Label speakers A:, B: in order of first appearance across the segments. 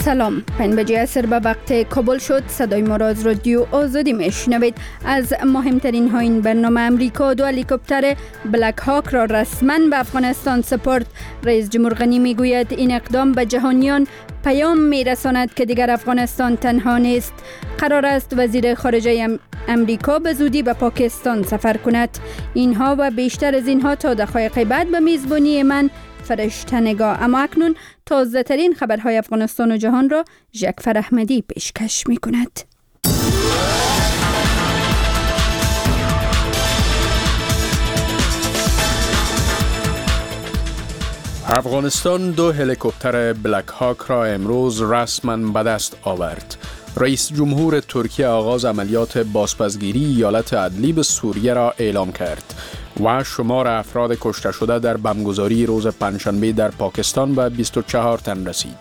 A: سلام، 5 عصر به وقت کابل شد. صدای ما را از رادیو آزادی میشنوید. از مهمترین ها این برنامه: امریکا 2 هلیکوپتر بلک هاک را رسما به افغانستان سپرد. رئیس جمهور غنی میگوید این اقدام به جهانیان پیام میرساند که دیگر افغانستان تنها نیست. قرار است وزیر خارجه امریکا به زودی به پاکستان سفر کند. اینها و بیشتر از اینها تا دقایق بعد به میزبانی من فرشته نگاه. اما اکنون تازه ترین خبرهای افغانستان و جهان را جعفر احمدی پیشکش می کند.
B: افغانستان 2 هلیکوپتر بلک هاک را امروز رسما به دست آورد. رئیس جمهور ترکیه آغاز عملیات بازپسگیری ایالت ادلیب سوریه را اعلام کرد و شمار افراد کشته شده در بمبگذاری روز پنجشنبه در پاکستان به 24 تن رسید.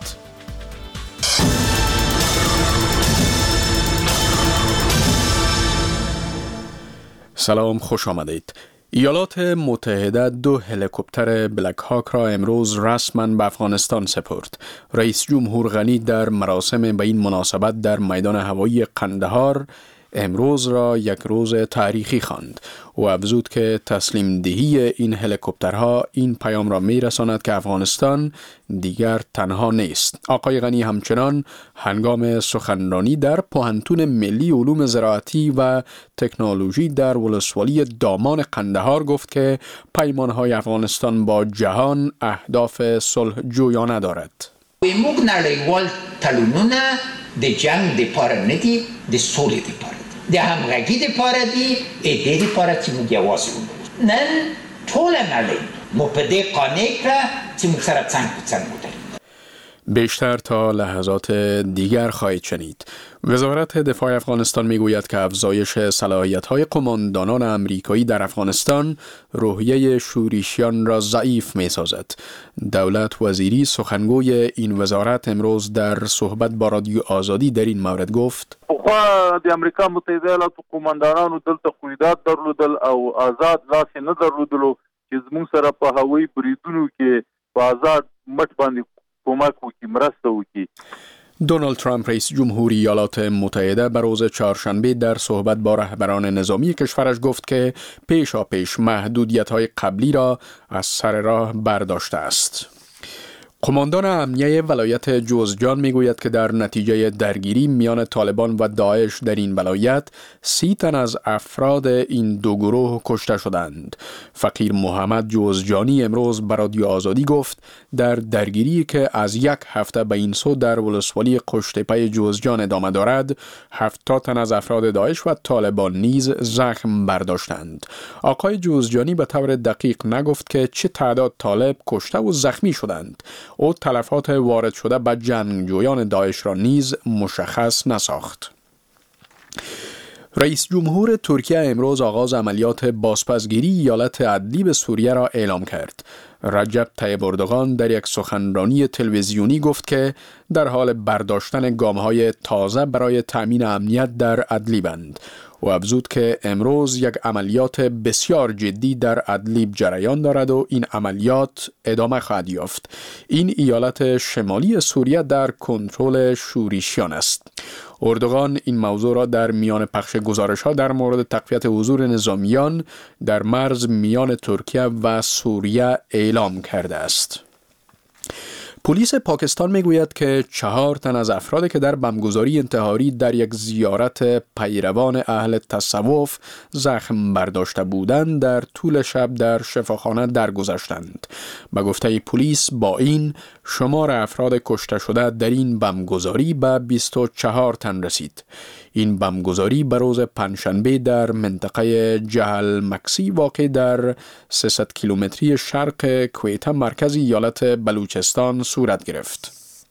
B: سلام، خوش آمدید. ایالات متحده 2 هلیکوپتر بلک هاک را امروز رسما به افغانستان سپرد. رئیس جمهور غنی در مراسم به این مناسبت در میدان هوایی قندهار امروز را یک روز تاریخی خواند و افزود که تسلیم دهی این هلیکوپترها این پیام را میرساند که افغانستان دیگر تنها نیست. آقای غنی همچنان هنگام سخنرانی در پوهنتون ملی علوم زراعتی و تکنولوژی در ولسوالی دامان قندهار گفت که پیمانهای افغانستان با جهان اهداف صلح جویانه دارد.
C: موږ نړیوال تړونونه د جنگ لپاره نه دي، د سولې لپاره دي، د همغږۍ لپاره دي، د دې لپاره چې موږ یوازې وو. نن ټوله نړۍ مو په دې قانع کړه چې موږ سره څنګ په څنګ ودرېږو.
B: بیشتر تا لحظات دیگر خواهید شنید. وزارت دفاع افغانستان میگوید که افزایش صلاحیت‌های قماندانان آمریکایی در افغانستان روحیه شورشیان را ضعیف می‌سازد. دولت وزیری سخنگوی این وزارت امروز در صحبت با رادیو آزادی در این مورد گفت:
D: خو د امریکا متحده ایالاتو قماندانانو دلته خویدات درلودل او آزاد لاس نه درلودلو چې زموږ سره په هوایي بریدونو کې په آزاد مټ باندې
B: دونالد ترامپ رئیس جمهوری ایالات متحده بر روز چهارشنبه در صحبت با رهبران نظامی کشورش گفت که پیشاپیش محدودیت‌های قبلی را از سر راه برداشته است. قماندان امنیه ولایت جوزجان میگوید که در نتیجه درگیری میان طالبان و داعش در این ولایت 30 تن از افراد این دو گروه کشته شدند. فقیر محمد جوزجانی امروز به رادیو آزادی گفت در درگیری که از 1 هفته به این سو در ولسوالی قشت‌تپه جوزجان ادامه دارد، 70 تن از افراد داعش و طالبان نیز زخم برداشتند. آقای جوزجانی به طور دقیق نگفت که چه تعداد طالب کشته و زخمی شدند. او تلفات وارد شده به جنگجویان داعش را نیز مشخص نساخت. رئیس جمهور ترکیه امروز آغاز عملیات بازپسگیری ایالت ادلیب سوریه را اعلام کرد. رجب طیب اردوغان در یک سخنرانی تلویزیونی گفت که در حال برداشتن گام‌های تازه برای تأمین امنیت در ادلیبند و افزود که امروز یک عملیات بسیار جدی در ادلیب جریان دارد و این عملیات ادامه خواهد یافت. این ایالت شمالی سوریه در کنترل شورشیان است. اردوغان این موضوع را در میان پخش گزارش‌ها در مورد تقویت حضور نظامیان در مرز میان ترکیه و سوریه اعلام کرده است. پلیس پاکستان میگوید که 4 تن از افرادی که در بمبگذاری انتحاری در یک زیارت پیروان اهل تصوف زخم برداشته بودند در طول شب در شفاخانه درگذشتند. به گفته پلیس با این شمار افراد کشته شده در این بمبگذاری به 24 تن رسید. این بمبگذاری به روز پنجشنبه در منطقه جهل مکسی واقع در 300 کیلومتری شرق کویته مرکز ایالت بلوچستان صورت گرفت.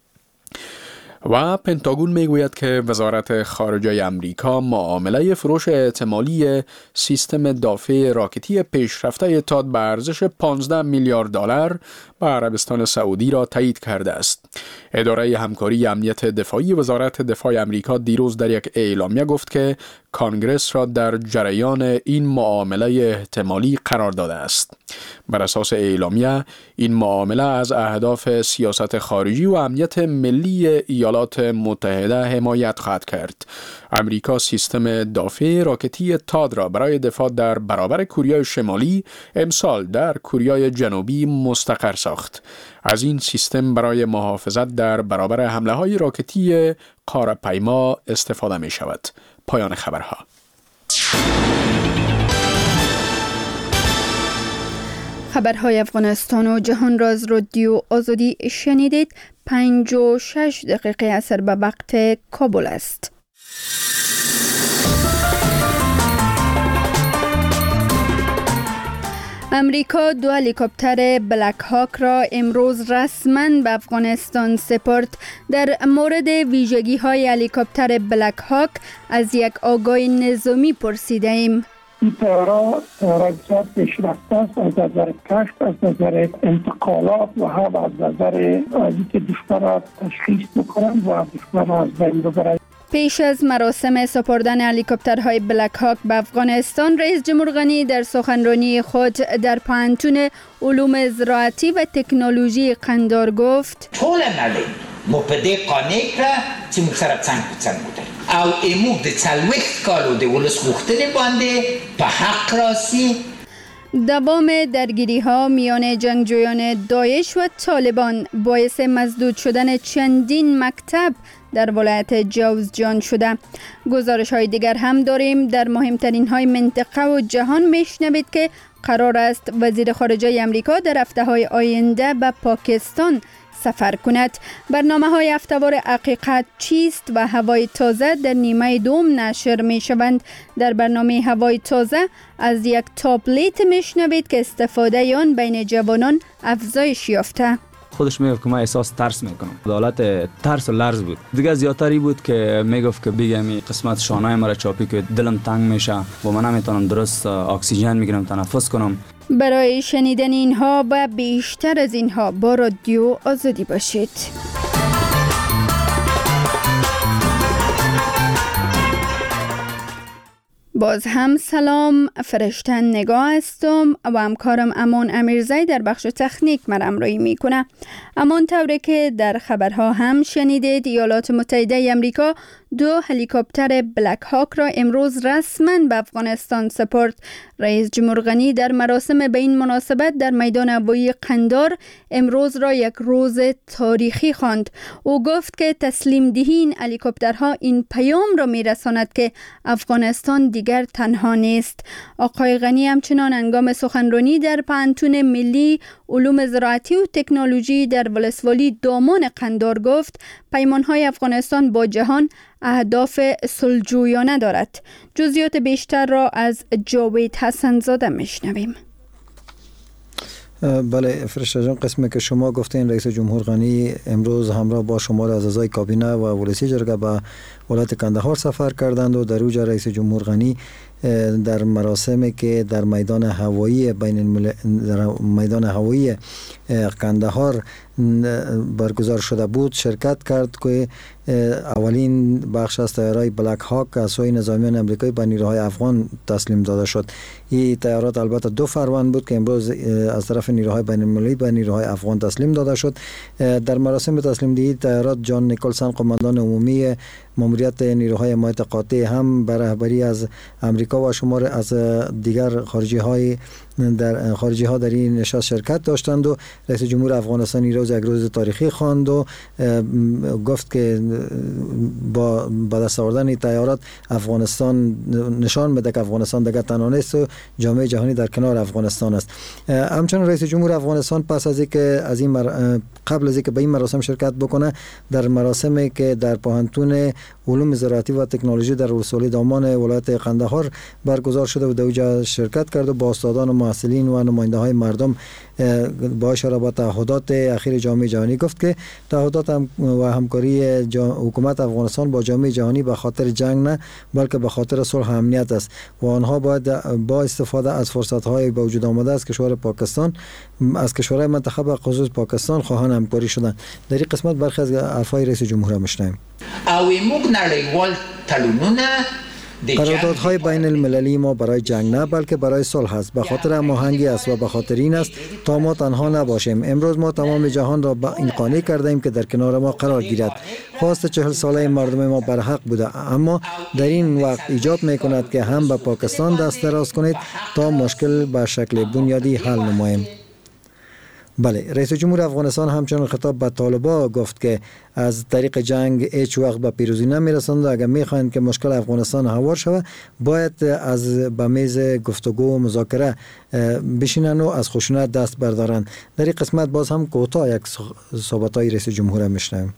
B: و پنتاگون میگوید که وزارت خارجه امریکا معامله فروش احتمالی سیستم دافع راکتی پیشرفته تاد به ارزش $15 میلیارد به عربستان سعودی را تایید کرده است. اداره همکاری امنیت دفاعی وزارت دفاع امریکا دیروز در یک اعلامیه گفت که کانگرس را در جریان این معامله احتمالی قرار داده است. بر اساس اعلامیه این معامله از اهداف سیاست خارجی و امنیت ملی ایالات متحده حمایت خواهد کرد. امریکا سیستم دافع راکتی تاد را برای دفاع در برابر کوریای شمالی امسال در کوریای جنوبی مستقر ساخت. از این سیستم برای محافظت در برابر حمله‌های راکتی قاره‌پیما استفاده می شود. پایان خبرها.
A: خبرهای افغانستان و جهان را از رادیو آزادی شنیدید. 56 دقیقه اثر به وقت کابل است. امریکا 2 هلیکوپتر بلک هاک را امروز رسما به افغانستان سپرد. در مورد ویژگی های هلیکوپتر بلک هاک از یک آگاه نظامی پرسیده ایم.
E: این طیاره بسیار پیشرفته است از نظر کشف، از نظر انتقالات و هم از نظر اینکه دشمن را تشخیص بکنند و دشمن را از بین ببرند.
A: پیش از مراسم سپردن هلیکوپترهای بلک هاک به افغانستان، رئیس جمهور غنی در سخنرانی خود در پوهنتون علوم زراعتی و تکنولوژی قندار گفت:
C: ټول نړۍ مو په دې قانع کړه چې موږ سره څنګ په څنګ ودرېږو او موږ د 40 کالو د ولس غوښتنې باندې په حق راسي.
A: دوام درگیری ها میان جنگجویان داعش و طالبان باعث مسدود شدن چندین مکتب در ولایت جوزجان شده. گزارش های دیگر هم داریم. در مهمترین های منطقه و جهان میشنوید که قرار است وزیر خارجه امریکا در هفته های آینده به پاکستان سفر کند. برنامه های هفته‌وار حقیقت چیست و هوای تازه در نیمه دوم نشر می شوند. در برنامه هوای تازه از یک تابلت میشنوید که استفاده آن بین جوانان افزایش یافته.
F: خودش میگفت که من احساس ترس میکنم. حالت ترس و لرز بود. دیگه زیادتری بود که میگفت که بگم قسمت شانه‌های مرا چاپی که دلم تنگ میشه و من نمیتونم درست اکسیژن میگیرم تنفس کنم.
A: برای شنیدن اینها و بیشتر از اینها با رادیو آزادی باشید. باز هم سلام، فرشته نگاه هستم و همکارم امان امیرزی در بخش تکنیک مرا همراهی میکنه. امان طوری که در خبرها هم شنیدید، ایالات متحده امریکا 2 هلیکوپتر بلک هاک را امروز رسما به افغانستان سپرد. رئیس جمهور غنی در مراسم به این مناسبت در میدان هوایی قندار امروز را یک روز تاریخی خواند. او گفت که تسلیم دهی این هلیکوپترها این پیام را میرساند که افغانستان دیگر تنها نیست. آقای غنی همچنان هنگام سخنرانی در پوهنتون ملی علوم زراعتی و تکنولوژی در ولسوالی دامان قندار گفت پیمانهای افغانستان با جهان اهداف صلح‌جویانه دارد. جزئیات بیشتر را از جاوید حسن زاده میشنویم.
G: بله فرشته جان، قسمی که شما گفتین رئیس جمهور غنی امروز همراه با شمار از اعضای کابینه و ولسی جرگه به ولایت کندهار سفر کردند و در اوجا رئیس جمهور غنی در مراسمی که در میدان هوایی میدان هوایی کندهار برگزار شده بود شرکت کرد که اولین بخش از طیاره‌های بلک هاک از سوی نظامیان آمریکایی به نیروهای افغان تسلیم داده شد. این طیارات البته 2 فروند بود که امروز از طرف نیروهای بین‌المللی به نیروهای افغان تسلیم داده شد. در مراسم تسلیم دهی طیارات جان نیکلسن قماندان عمومی ماموریت نیروهای حمایت قاطع هم به رهبری از امریکا و شمار از دیگر خارجی ها در این نشست شرکت داشتند و رئیس جمهور افغانستان این روز یک روز تاریخی خواند و گفت که با دست آوردن این طیارات افغانستان نشان میده که افغانستان دیگر تنها نیست و جامعه جهانی در کنار افغانستان است. همچنین رئیس جمهور افغانستان پس از اینکه قبل از اینکه به این مراسم شرکت بکنه در مراسمی که در پوهنتون علوم زراعتی و تکنولوژی در ولسوالی دامان ولایت قندهار برگزار شده و در اونجا شرکت کرد و با استادان و محصلین و نماینده های مردم با اشاره به تعهدات اخیر جامعه جهانی گفت که تعهدات و همکاری حکومت افغانستان با جامعه جهانی به خاطر جنگ نه بلکه به خاطر صلح و امنیت است و آنها باید با استفاده از فرصت‌های به وجود آمده از کشور پاکستان از کشورهای منطقه به خصوص پاکستان خواهان همکاری شدند. در این قسمت برخی از حرفای رئیس جمهور را میشنویم. قراردادهای بین المللی ما برای جنگ نه بلکه برای صلح است، به خاطر هماهنگی است و به خاطر این است تا ما تنها نباشیم. امروز ما تمام جهان را به این قانع کرده ایم که در کنار ما قرار گیرد. خواست 40 ساله مردم ما برحق بوده، اما در این وقت ایجاب میکند که هم به پاکستان دست دراز کنید تا مشکل به شکل بنیادی حل نماییم. بله، رئیس جمهور افغانستان همچنین خطاب به طالبان گفت که از طریق جنگ هیچ وقت به پیروزی نمیرسند و اگر میخواهند که مشکل افغانستان هموار شود باید از به میز گفتگو و مذاکره بشینن و از خشونت دست بردارند. در این قسمت باز هم کوتاه یک صحبت‌های رئیس جمهور میشنویم.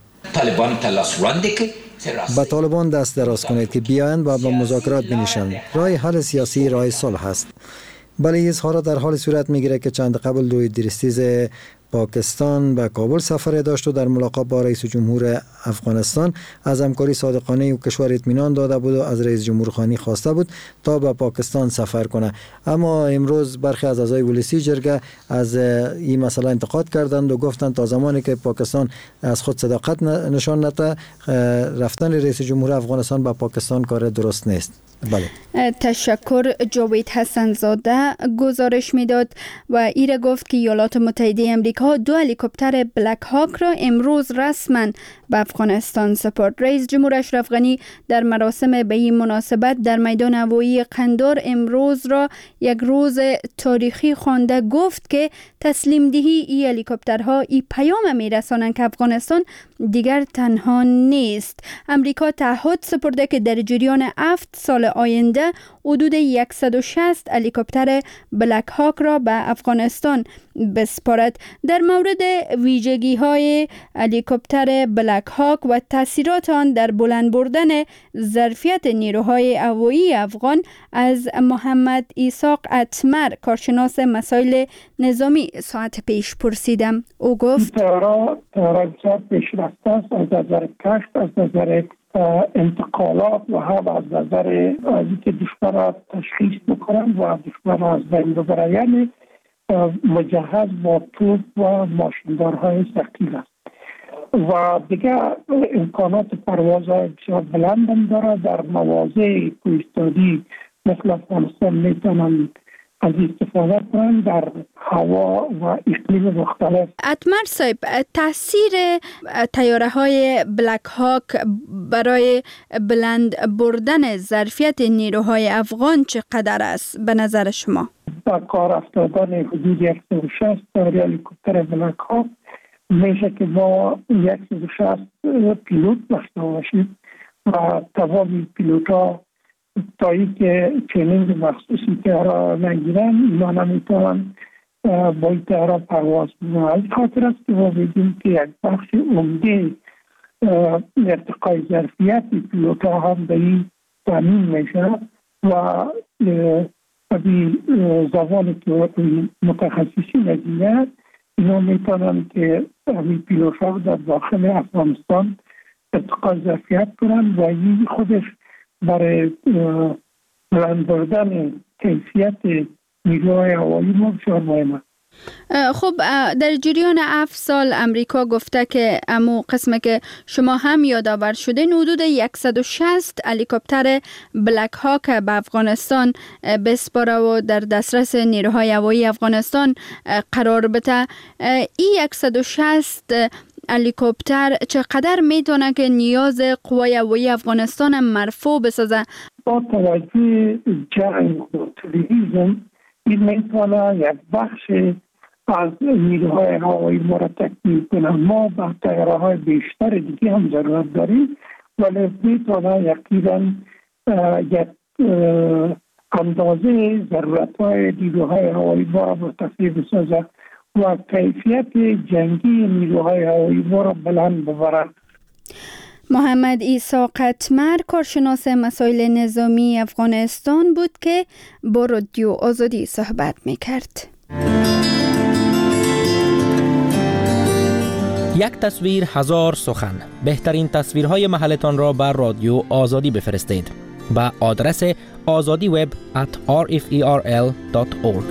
G: با طالبان دست دراز کنید که بیایند و به مذاکرات بنشینند. راه حل سیاسی راه صلح است. بله، اظهارات در حال صورت میگیره که چند قبل دوی درستیز پاکستان به کابل سفر داشت و در ملاقات با رئیس جمهور افغانستان از همکاری صادقانه و کشور اطمینان داده بود و از رئیس جمهور خانی خواسته بود تا به پاکستان سفر کنه. اما امروز برخی از اعضای ولسی جرگه از این مسئله انتقاد کردند و گفتند تا زمانی که پاکستان از خود صداقت نشان نده رفتن رئیس جمهور افغانستان به پاکستان کار درست نیست.
A: بله. تشکر. جاوید حسن زاده گزارش میداد و ایره گفت که ایالات متحده امریکا 2 هلیکوپتر بلک هاک را امروز رسما به افغانستان سپرد. رئیس جمهور اشرف غنی در مراسم به این مناسبت در میدان هوایی قندار امروز را یک روز تاریخی خوانده. گفت که تسلیم دهی این هلیکوپترها این پیام میرسانند که افغانستان دیگر تنها نیست. امریکا تعهد سپرده که در جریان 7 سال آینده حدود 160 هلیکوپتر بلک هاک را به افغانستان بسپارد. در مورد ویژگی های هلیکوپتر بلک هاک و تاثیرات آن در بلند بردن ظرفیت نیروهای هوایی افغان از محمد اسحاق اتمر کارشناس مسائل نظامی ساعت پیش پرسیدم. او گفت
E: تهران پیشرفته است از نظر کشف، از نظر انتقالات و هم از نظر اینکه دشمن تشخیص بکنند و دشمن از بین ببرند. یعنی مجهز با توپ و ماشیندارهای ثقیل است و دیگه امکانات پرواز بسیار بلند هم دارد. در مواضع کوهستانی مثل افغانستان میتونند از استفاده کنند در هوا و اقلیم مختلف.
A: اتمر صاحب، تاثیر طیاره های بلک هاک برای بلند بردن ظرفیت نیروهای افغان چقدر است به نظر شما؟
E: با کار افتادن حدود 160 هلیکوپتر بلک هاک میشه که ما 160 پیلوت داشته باشیم و تمام پیلوت ها تا ای که چنین مخصوصی تهرا نگیرن اینا نمیتونن با این تهرا پرواز کنن. از خاطر است که ما بگیم که یک بخش عمده ارتقای ظرفیت پیلوت ها هم به این تامین میشه و ابی زبانی که متخصصین دیگر اینا میتونن که ابی پیلوت ها در داخل افغانستان ارتقای ظرفیت کنن و این خودش برای بلند بردن کیفیت نیروهای هوایی ما بسیار مهمه.
A: خب در جریان 7 سال امریکا گفته که امو قسمه که شما هم یادآور شدین حدود 160 هلیکوپتر بلک هاک به افغانستان بسپاره و در دسترس نیروهای هوایی افغانستان قرار بده. این 160 هلیکوپتر چقدر میتونه که نیاز قوای هوایی افغانستان مرفوع بسازه؟
E: با توجه جنگ و تروریسم این میتونه یک بخش از نیروهای هوایی ما را تکمیل کنه. ما با طیاره‌های بیشتر دیگه هم ضرورت داریم ولی میتونه یقینا یک اندازه ضرورت‌های نیروهای هوایی ما را مرتفع بسازه و کیفیت جنگی نیروهای هوایی ما را بلند ببرد.
A: محمد اسحاق اتمر کارشناس مسائل نظامی افغانستان بود که با رادیو آزادی صحبت می‌کرد.
H: یک تصویر هزار سخن. بهترین تصویرهای محلتان را بر رادیو آزادی بفرستید به آدرس azadiweb@rferl.org.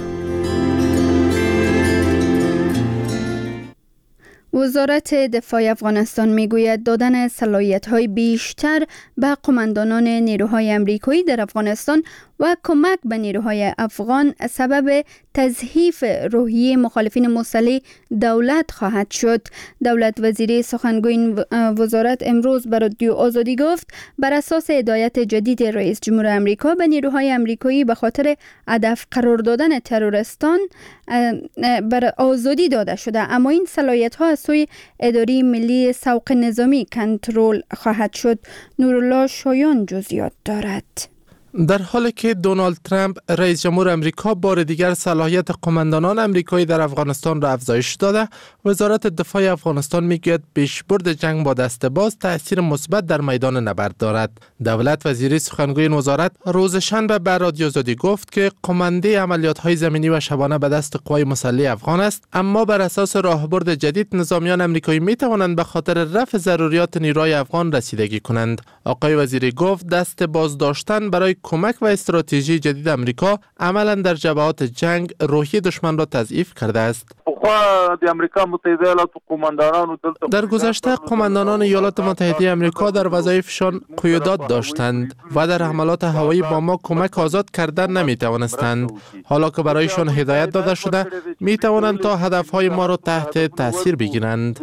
A: وزارت دفاع افغانستان میگوید دادن صلاحیت‌های بیشتر به قماندانان نیروهای آمریکایی در افغانستان و کمک به نیروهای افغان سبب تضعیف روحیه مخالفین مسلح دولت خواهد شد. دولت وزیر سخنگوی این وزارت امروز بر رادیو آزادی گفت بر اساس هدایت جدید رئیس جمهور آمریکا به نیروهای آمریکایی به خاطر هدف قرار دادن تروریستان بر آزادی داده شده، اما این صلاحیت‌ها از سوی اداره ملی سوق نظامی کنترل خواهد شد. نورالله شایان جزئیات دارد.
I: در حالی که دونالد ترامپ رئیس جمهور امریکا بار دیگر صلاحیت قماندانان امریکایی در افغانستان را افزایش داده، وزارت دفاع افغانستان میگوید پیشبرد جنگ با دست باز تأثیر مثبت در میدان نبرد دارد. دولت وزیر سخنگوی این وزارت روز شنبه به رادیو آزادی گفت که قماندهی عملیات‌های زمینی و شبانه به دست قوای مسلح افغان است، اما بر اساس راهبرد جدید نظامیان امریکایی میتوانند به خاطر رفع ضروریات نیروهای افغان رسیدگی کنند. آقای وزیری گفت دست باز داشتن برای کمک و استراتژی جدید امریکا عملا در جبهات جنگ روحیه دشمن را تضعیف کرده است. در گذشته قماندانان ایالات متحده آمریکا در وظایفشان قیودات داشتند و در حملات هوایی با ما کمک آزاد کردن نمی توانستند. حالا که برایشان هدایت داده شده می توانند تا هدفهای ما را تحت تاثیر بگیرند.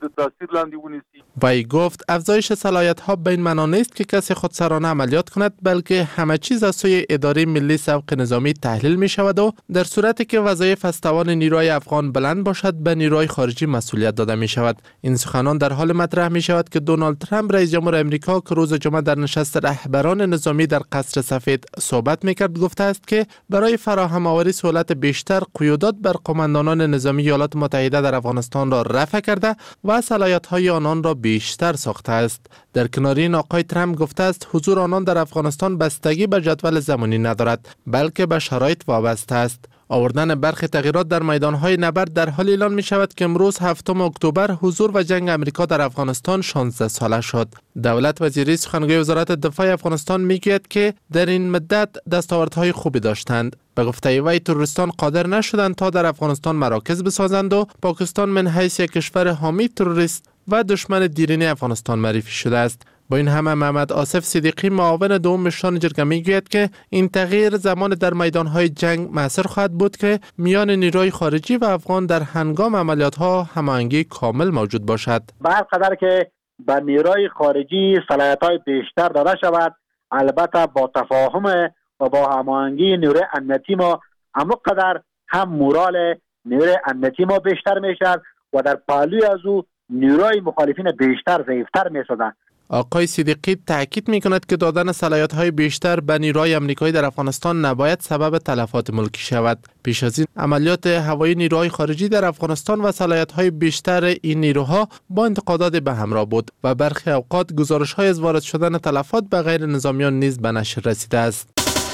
I: وی گفت افزایش صلاحیت ها به این معنا نیست که کسی خودسرانه عملیات کند، بلکه همه چیز از سوی اداره ملی سوق نظامی تحلیل می شود و در صورتی که وظایف از توان نیروهای افغان بلند باشد به نیروهای خارجی مسئولیت داده می شود. این سخنان در حال مطرح می شود که دونالد ترامپ رئیس جمهور امریکا که روز جمعه در نشست رهبران نظامی در قصر سفید صحبت می کرد گفته است که برای فراهم آوری سهولت بیشتر قیودات بر قماندانان نظامی ایالات متحده در افغانستان را رفع کرده و صلاحیت های آنان را بیشتر ساخته است. در کنار این آقای ترامپ گفته است حضور آنان در افغانستان بستگی به جدول زمانی ندارد، بلکه به شرایط وابسته است. آوردن برخی تغییرات در میدانهای نبرد در حال اعلان می شود که امروز 7 اکتبر حضور و جنگ امریکا در افغانستان 16 ساله شد. دولت وزیری سخنگوی وزارت دفاع افغانستان می گوید که در این مدت دستاوردهای خوبی داشتند. به گفته وی تروریستان قادر نشدند تا در افغانستان مراکز بسازند و پاکستان من حیث یک کشور حامی تروریست و دشمن دیرینه افغانستان معرفی شده است. با این همه محمد آصف صدیقی معاون دوم مشران جرگه میگوید که این تغییر زمان در میدانهای جنگ مؤثر خواهد بود که میان نیروی خارجی و افغان در هنگام عملیات‌ها هماهنگی کامل موجود باشد.
J: هر قدر که به نیروی خارجی صلاحیت‌های بیشتر داده شود، البته با تفاهم و با هماهنگی نیروی امنیتی ما همانقدر هم مورال نیروی امنیتی ما بیشتر میشد و در پهلوی از او نیروی مخالفین بیشتر ضعیفتر میشدند.
I: آقای صدیقی تاکید می‌کند که دادن صلاحیت‌های بیشتر به نیروهای آمریکایی در افغانستان نباید سبب تلفات ملکی شود. پیش از این عملیات هوایی نیروهای خارجی در افغانستان و صلاحیت‌های بیشتر این نیروها با انتقادات به همراه بود و برخی اوقات گزارش‌های از وارد شدن تلفات به غیر نظامیان نیز به نشر رسیده است.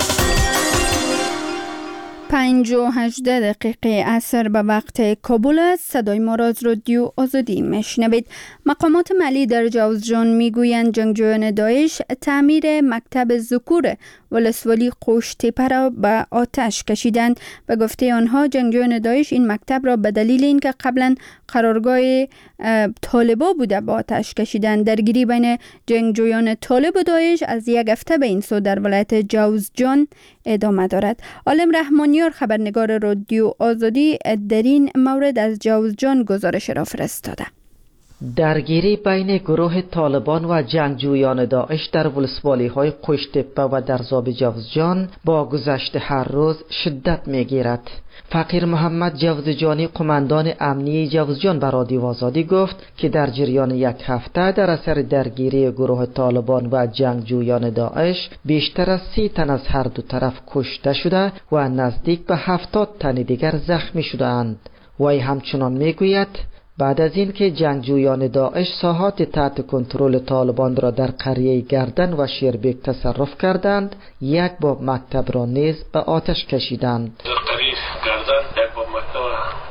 A: 5:18 عصر به وقت کابل است. صدای ما را از رادیو آزادی میشنوید. مقامات ملی در جوزجان میگویند جنگجویان داعش تعمیر مکتب ذکور ولسوالی قوشتیپه را به آتش کشیدند. به گفته آنها جنگجویان داعش این مکتب را به دلیل اینکه قبلا قرارگاه طالبا بوده به آتش کشیدند. درگیری بین جنگجویان طالب و داعش از یک هفته به این سو در ولایت جوزجان ادامه دارد. عالم رحمانیار خبرنگار رادیو آزادی در این مورد از جوزجان گزارش را فرستاده.
K: درگیری بین گروه طالبان و جنگجویان داعش در ولسوالی های قوشتیپه و درزاب جوزجان با گذشت هر روز شدت میگیرد. فقیر محمد جوزجانی قماندان امنی جوزجان به رادیو آزادی گفت که در جریان یک هفته در اثر درگیری گروه طالبان و جنگجویان داعش بیشتر از 30 تن از هر دو طرف کشته شده و نزدیک به 70 تن دیگر زخمی شدند. وی همچنان میگوید بعد از این که جنگجویان داعش ساحات تحت کنترل طالبان را در قریه گردن و شیربیک تصرف کردند، یک باب مکتب را نیز به آتش کشیدند.
L: در قریه گردن یک باب مکتب به آتش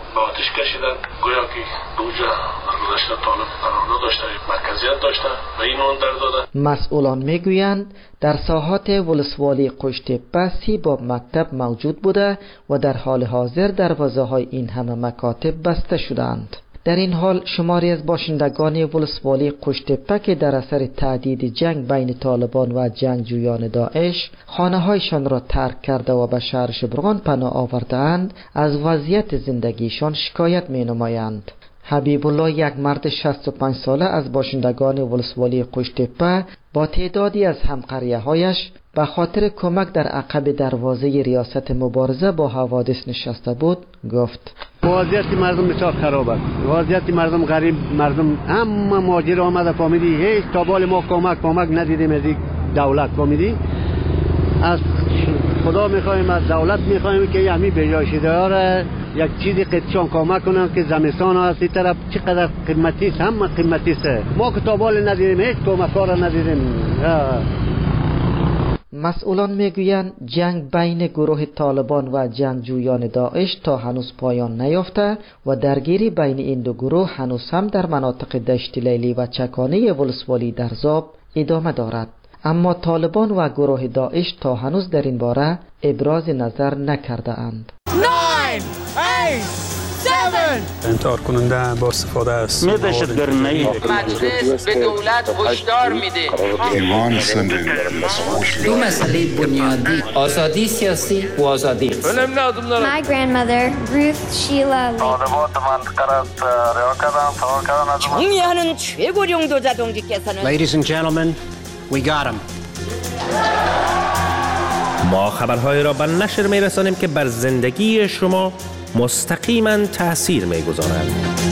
L: آتش کشیدن، گویا که اونجا گذشته طالب قرار نداشته، مرکزیت داشته و این اون در داده.
K: مسئولان میگویند در ساحات ولسوالی قشتپه 30 باب مکتب موجود بوده و در حال حاضر دروازه‌های این همه مکاتب بسته شدند. در این حال شماری از باشندگان ولسوالی قشتپه که در اثر تهدید جنگ بین طالبان و جنگجویان داعش خانه‌هایشان را ترک کرده و به شهر شبرغان پناه آورده‌اند، از وضعیت زندگیشان شکایت می‌نمایند. حبیب الله، یک مرد 65 ساله از باشندگان ولسوالی قشتپه، با تعدادی از همقریه‌هایش به خاطر کمک در عقب دروازه ریاست مبارزه با حوادث نشسته بود، گفت:
M: وضعیت مردم بسیار خراب است. وضعیت مردم غریب، مردم همه مهاجر آمده، فهمیدی؟ هیچ تابال ما کمک ندیدیم از دولت، فهمیدی؟ از خدا میخوایم، از دولت میخوایم که همین بجای داره یک چیزی قدشان کمک کنن که زمستان هست این طرف چقدر قیمتی است، همه قیمتی است. ما که تابال ندیدیم، هیچ کمکار ندیدیم.
K: مسئولان میگویند جنگ بین گروه طالبان و جنگجویان داعش تا هنوز پایان نیافته و درگیری بین این دو گروه هنوز هم در مناطق دشت لیلی و چکانه ولسوالی درزاب ادامه دارد. اما طالبان و گروه داعش تا هنوز در این باره ابراز نظر نکرده اند.
N: 9 8 7
O: انتحار کننده با استفاده است.
P: مجلس به دولت هشدار میده.
Q: دو مسئله بنیادی: آزادی سیاسی و آزادی اقتصادی.
R: My grandmother, Ruth Sheila
S: 총리하는 최고령 도자동지께서는
T: Ladies and gentlemen, we got him.
H: ما خبرهای را به نشر میرسانیم که بر زندگی شما مستقیما تأثیر میگذارند.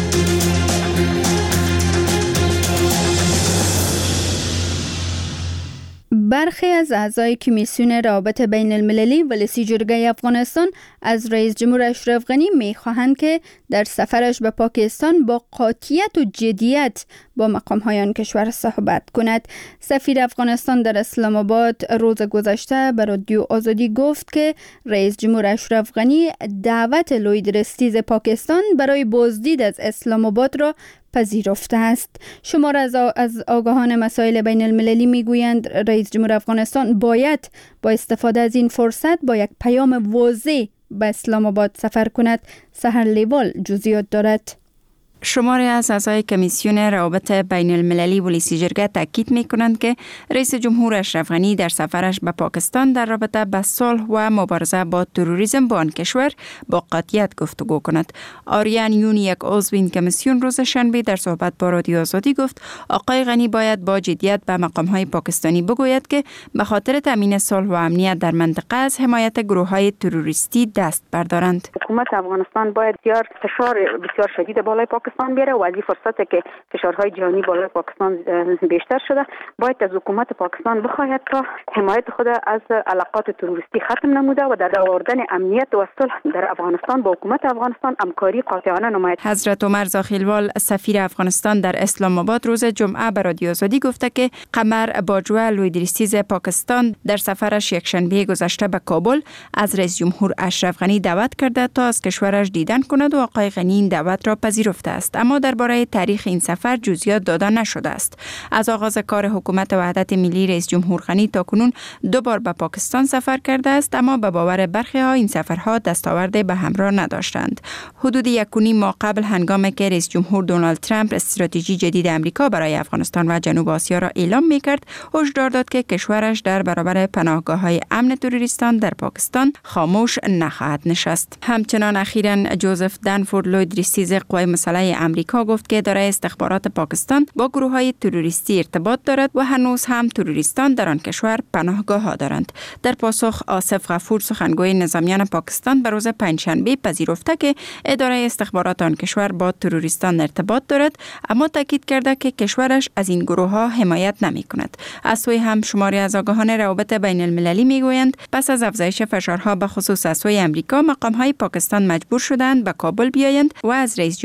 A: برخی از اعضای کمیسیون روابط بین المللی ولسی جرگه افغانستان از رئیس جمهور اشرف غنی می‌خواهند که در سفرش به پاکستان با قاطعیت و جدیت با مقام‌های آن کشور صحبت کند. سفیر افغانستان در اسلام آباد روز گذشته به رادیو آزادی گفت که رئیس جمهور اشرف غنی دعوت لوید رستیز پاکستان برای بازدید از اسلام آباد را پذیرفته است. شمار از آگاهان مسائل بین المللی میگویند رئیس جمهور افغانستان باید با استفاده از این فرصت با یک پیام واضح به اسلام آباد سفر کند. سحر لیوال جزئیات دارد.
U: شماری از اعضای کمیسیون روابط بین المللی ولسی جرگه تاکید می‌کنند که رئیس جمهور اشرف غنی در سفرش به پاکستان در رابطه با صلح و مبارزه با تروریسم با آن کشور با قاطعیت گفتگو کند. آریان یون، یک عضو این کمیسیون، روز شنبه در صحبت با رادیو آزادی گفت آقای غنی باید با جدیت به مقام‌های پاکستانی بگوید که به خاطر تامین صلح و امنیت در منطقه از حمایت گروه‌های تروریستی دست بردارند.
V: حکومت افغانستان باید فشار بسیار شدید بالای پاکستان بیاره و از این فرصتی که فشارهای جهانی بالای پاکستان بیشتر شده باید از حکومت پاکستان بخواهد تا حمایت خود از علاقات تروریستی ختم نموده و در آوردن امنیت و صلح در افغانستان با حکومت افغانستان همکاری قاطعانه نماید.
U: حضرت عمر زاخیلوال، سفیر افغانستان در اسلام آباد، روز جمعه به رادیو آزادی گفته که قمر باجوه، لوید رستیز پاکستان، در سفرش یکشنبه گذشته به کابل از رئیس جمهور اشرف غنی دعوت کرده تا از کشورش دیدن کند و آقای غنی این دعوت را پذیرفته است، اما درباره تاریخ این سفر جزئیات داده نشده است. از آغاز کار حکومت وحدت ملی رئیس جمهور غنی تاکنون 2 بار به پاکستان سفر کرده است، اما به باور برخی‌ها این سفرها دستاورد به همراه نداشتند. حدود 1.5 ماه قبل هنگامی که رئیس جمهور دونالد ترامپ استراتژی جدید آمریکا برای افغانستان و جنوب آسیا را اعلام می‌کرد، هشدار داد که کشورش در برابر پناهگاه‌های امن تروریستان در پاکستان خاموش نخواهد نشست. همچنان اخیراً جوزف دنفورد، لوید رستیز قوای مسلح آمریکا، گفت که اداره استخبارات پاکستان با گروه‌های تروریستی ارتباط دارد و هنوز هم تروریستان در آن کشور پناهگاه‌ها دارند. در پاسخ، آصف غفور، سخنگوی نظامیان پاکستان، به روز پنجشنبه پذیرفته که اداره استخبارات آن کشور با تروریستان ارتباط دارد، اما تاکید کرده که کشورش از این گروه‌ها حمایت نمی‌کند. از سوی هم شماری از آگاهان روابط بین المللی می‌گویند پس از افزایش فشارها به خصوص از سوی آمریکا، مقام‌های پاکستان مجبور شدند به کابل بیایند و از رئیس جمهور غنی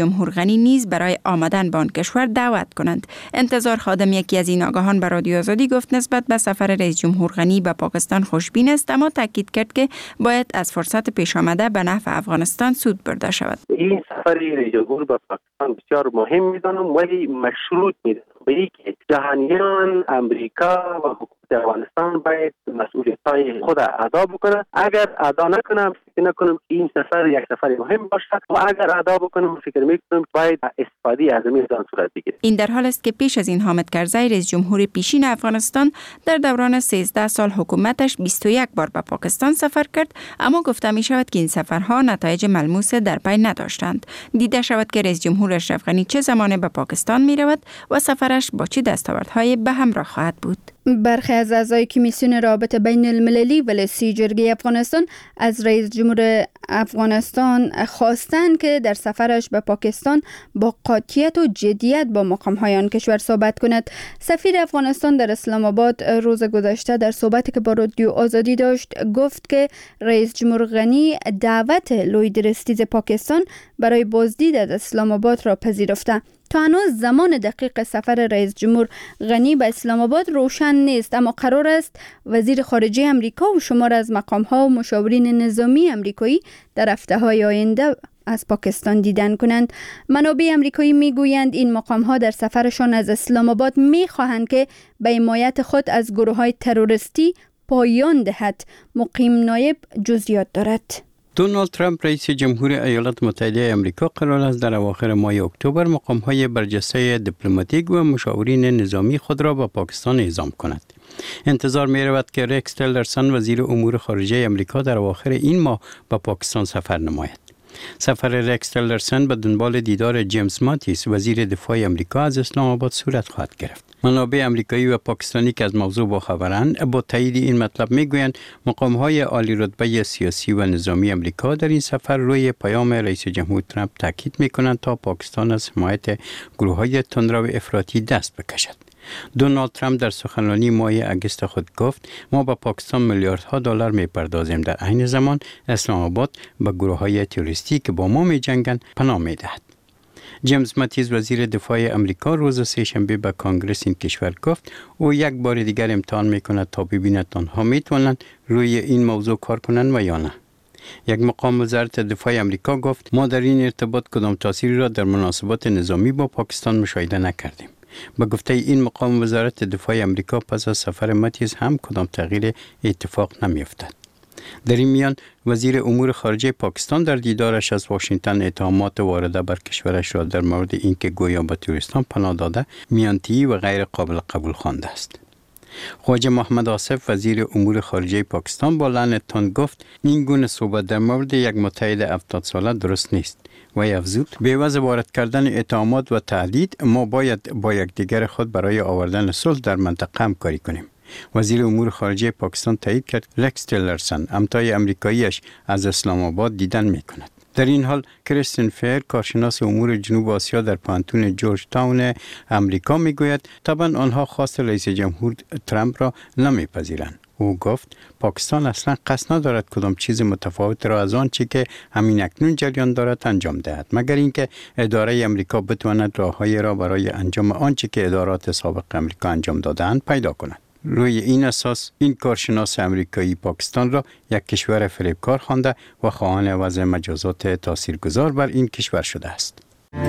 U: روحانی نیز برای آمدن به آن کشور دعوت کنند. انتظار خادم، یکی از این آگاهان، به رادیو آزادی گفت نسبت به سفر رئیس جمهور غنی به پاکستان خوشبین است، اما تاکید کرد که باید از فرصت پیش آمده به نفع افغانستان سود برده شود.
B: این سفر رئیس جمهور به پاکستان بسیار مهم می‌دانم، ولی مشروط می‌دانم به اینکه جهانیان، امریکا و حکومت افغانستان باید مسئولیت‌های خود ادا بکنه. اگر ادا نکنم فکر نکنم این سفر یک سفر مهم باشد، و اگر ادا بکنم فکر می‌کنم باید استفاده از این صورت بگیره.
U: این در حال است که پیش از این حامد کرزی، رئیس جمهور پیشین افغانستان، در دوران 13 سال حکومتش 21 بار به پاکستان سفر کرد، اما گفته می شود که این سفرها نتایج ملموس در پی نداشتند. دیده شود که رئیس جمهور اشرف غنی چه زمانه به پاکستان می رود و سفرش با چه دستاوردهای به همراه خواهد بود.
A: برخی از اعضای کمیسیون رابط بین المللی ولسی جرگه افغانستان از رئیس جمهور افغانستان خواستند که در سفرش به پاکستان با قاطعیت و جدیت با مقام‌های آن کشور صحبت کند. سفیر افغانستان در اسلام آباد روز گذشته در صحبتی که با رادیو آزادی داشت گفت که رئیس جمهور غنی دعوت لوید رستیز پاکستان برای بازدید از اسلام آباد را پذیرفته. تا هنوز زمان دقیق سفر رئیس جمهور غنی به اسلام آباد روشن نیست، اما قرار است وزیر خارجه امریکا و شمار از مقام‌ها و مشاورین نظامی امریکایی در هفته‌های آینده از پاکستان دیدن کنند. منابع امریکایی میگویند این مقام‌ها در سفرشان از اسلام آباد می‌خواهند که به حمایت خود از گروه‌های تروریستی پایان دهد. مقیم نایب جزئیات دارد.
D: دونالد ترامپ رئیس جمهور ایالات متحده آمریکا قرار است در اواخر ماه اکتبر مقام‌های برجسته دیپلماتیک و مشاورین نظامی خود را به پاکستان اعزام کند. انتظار می رود که رکس تیلرسون وزیر امور خارجه آمریکا در اواخر این ماه به پاکستان سفر نماید. سفر رکس تیلرسون به دنبال دیدار جیمز ماتیس وزیر دفاع آمریکا از اسلام آباد صورت خواهد گرفت. منابع امریکایی و پاکستانی که از موضوع باخبرند با تایید این مطلب میگویند مقام‌های عالی رتبه سیاسی و نظامی امریکا در این سفر روی پیام رئیس جمهور ترامپ تاکید میکنند تا پاکستان از حمایت گروه‌های تندرو افراطی دست بکشد. دونالد ترامپ در سخنرانی ماه اگست خود گفت ما به پاکستان میلیاردها دلار میپردازیم، در عین زمان اسلام آباد به گروه‌های تروریستی که با ما میجنگند پناه میدهد. جیمز ماتیس وزیر دفاع امریکا روز سه‌شنبه به کانگرس این کشور گفت او یک بار دیگر امتحان میکند تا ببیند آنها میتوانند روی این موضوع کار کنند و یا نه. یک مقام وزارت دفاع امریکا گفت ما در این ارتباط کدام تأثیری را در مناسبات نظامی با پاکستان مشاهده نکردیم. به گفته این مقام وزارت دفاع امریکا پس از سفر ماتیس هم کدام تغییر اتفاق نمیافتد. در این میان وزیر امور خارجه پاکستان در دیدارش از واشنگتن اتهامات وارده بر کشورش را در مورد اینکه گویا به تروریستان پناه داده میانتی و غیر قابل قبول خوانده است. خواجه محمد آصف وزیر امور خارجه پاکستان با لعنت تند گفت این گونه صحبت در مورد یک متحد 70 ساله درست نیست. و افزود به عوض وارد کردن اتهامات و تهدید ما باید با یکدیگر خود برای آوردن صلح در منطقه همکاری کنیم. وزیر امور خارجه پاکستان تایید کرد رکس تیلرسون همتای امریکاییش از اسلام آباد دیدن میکند. در این حال کریستین فیر کارشناس امور جنوب آسیا در پانتون جورج تاون امریکا میگوید طبعا آنها خواست رئیس جمهور ترامپ را نمیپذیرند. او گفت پاکستان اصلا قصد ندارد کدام چیز متفاوت را از آنچه که همین اکنون جریان دارد انجام دهد، مگر اینکه اداره امریکا بتواند راههایی را برای انجام آنچه که ادارات سابق امریکا انجام داده‌اند پیدا کند. روی این اساس این کارشناس امریکایی پاکستان را یک کشور فریبکار خوانده و خواهان وضع مجازات تاثیرگذار بر این کشور شده است.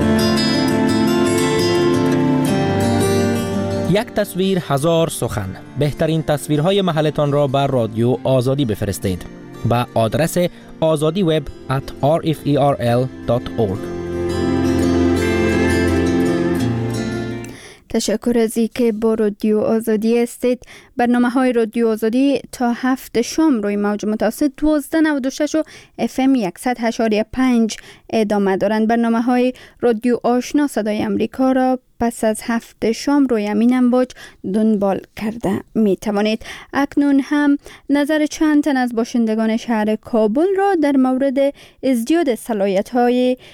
H: یک تصویر هزار سخن. بهترین تصویرهای محلتان را بر رادیو آزادی بفرستید با آدرس azadiweb@rferl.org.
A: تشکر از اینکه با رادیو آزادی هستید. برنامه‌های رادیو آزادی تا 7 شام روی موج متوسط 1296 و FM 100.5 ادامه دارند. برنامه‌های رادیو آشنا صدای امریکا را پس از 7 شام روی همین امواج دنبال کرده می توانید. اکنون هم نظر چند تن از باشندگان شهر کابل را در مورد ازدیاد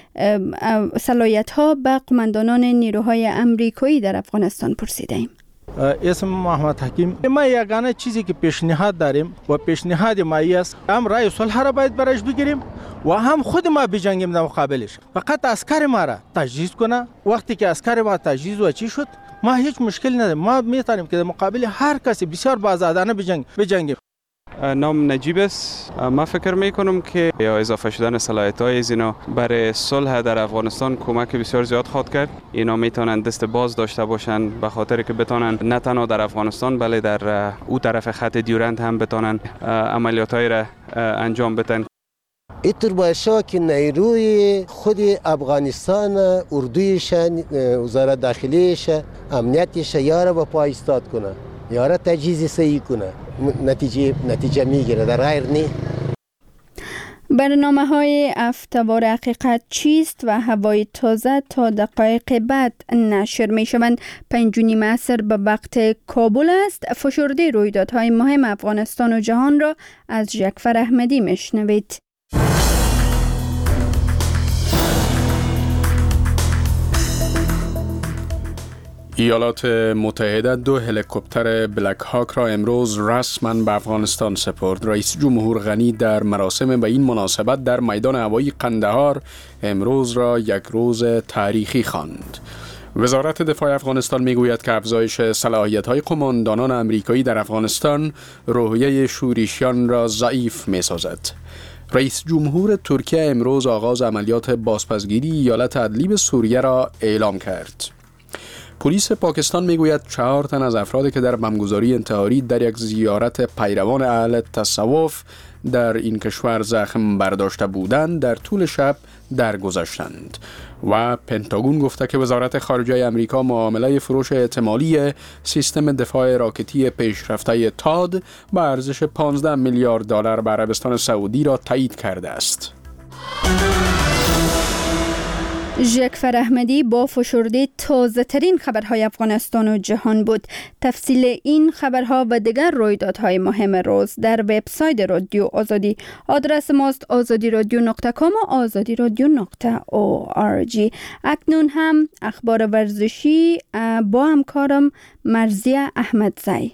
A: صلاحیت‌ها به قماندانان نیروهای امریکایی در افغانستان پرسیدیم.
C: اسم محمد حکیم. ما یگانه چیزی که پیشنهاد داریم و پیشنهاد ما است هم رای صلح را باید برش بگیریم و هم خود ما بجنگیم در مقابلش. فقط عسکر ما را تجهیز کنه. وقتی که عسکر ما تجهیز و چی شد ما هیچ مشکل نداریم. ما میتونیم که در مقابل هر کسی بسیار آزادانه بجنگیم.
F: نام نجیب است. ما فکر میکنم که یا اضافه شدن صلاحیت‌های اینا برای صلح در افغانستان کمک بسیار زیاد خواهد کرد. اینا میتونن دست باز داشته باشن به خاطر که بتونن نه تنها در افغانستان بلکه در او طرف خط دیورند هم بتونن عملیات‌های را انجام بدن.
W: اینطور باشه که نیروی خود افغانستان، اردویش، وزارت داخلیش، امنیتش یاره با پای ایستاد کنه، یاره تجهیز صحیح کنه، نتیجه میگیره، در غیر نی.
A: برنامه‌های افتوار حقیقت چیست و هوای تازه تا دقایق بعد نشر می‌شوند. 5 عصر به وقت کابل است. فشرده رویدادهای مهم افغانستان و جهان را از جعفر احمدی میشنوید.
X: ایالات متحده 2 هلیکوپتر بلک هاک را امروز رسما به افغانستان سپرد. رئیس جمهور غنی در مراسم به این مناسبت در میدان هوایی قندهار امروز را یک روز تاریخی خواند. وزارت دفاع افغانستان میگوید که افزایش صلاحیت‌های قماندانان آمریکایی در افغانستان روحیه شورشیان را ضعیف می‌سازد. رئیس جمهور ترکیه امروز آغاز عملیات بازپسگیری ایالت ادلیب سوریه را اعلام کرد. پلیس پاکستان میگوید 4 تن از افرادی که در بمبگذاری انتحاری در یک زیارت پیروان اهل تصوف در این کشور زخم برداشته بودند در طول شب درگذشتند. و پنتاگون گفته که وزارت خارجه آمریکا معامله فروش احتمالی سیستم دفاع راکتی پیشرفته تاد به ارزش 15 میلیارد دلار به عربستان سعودی را تایید کرده است.
A: جعفر احمدی با فشرده تازه ترین خبرهای افغانستان و جهان بود. تفصیل این خبرها و دیگر رویدادهای مهم روز در وبسایت رادیو آزادی. آدرس ماست azadiradyo.com و azadiradyo.org. اکنون هم اخبار ورزشی با همکارم مرزیه احمدزی.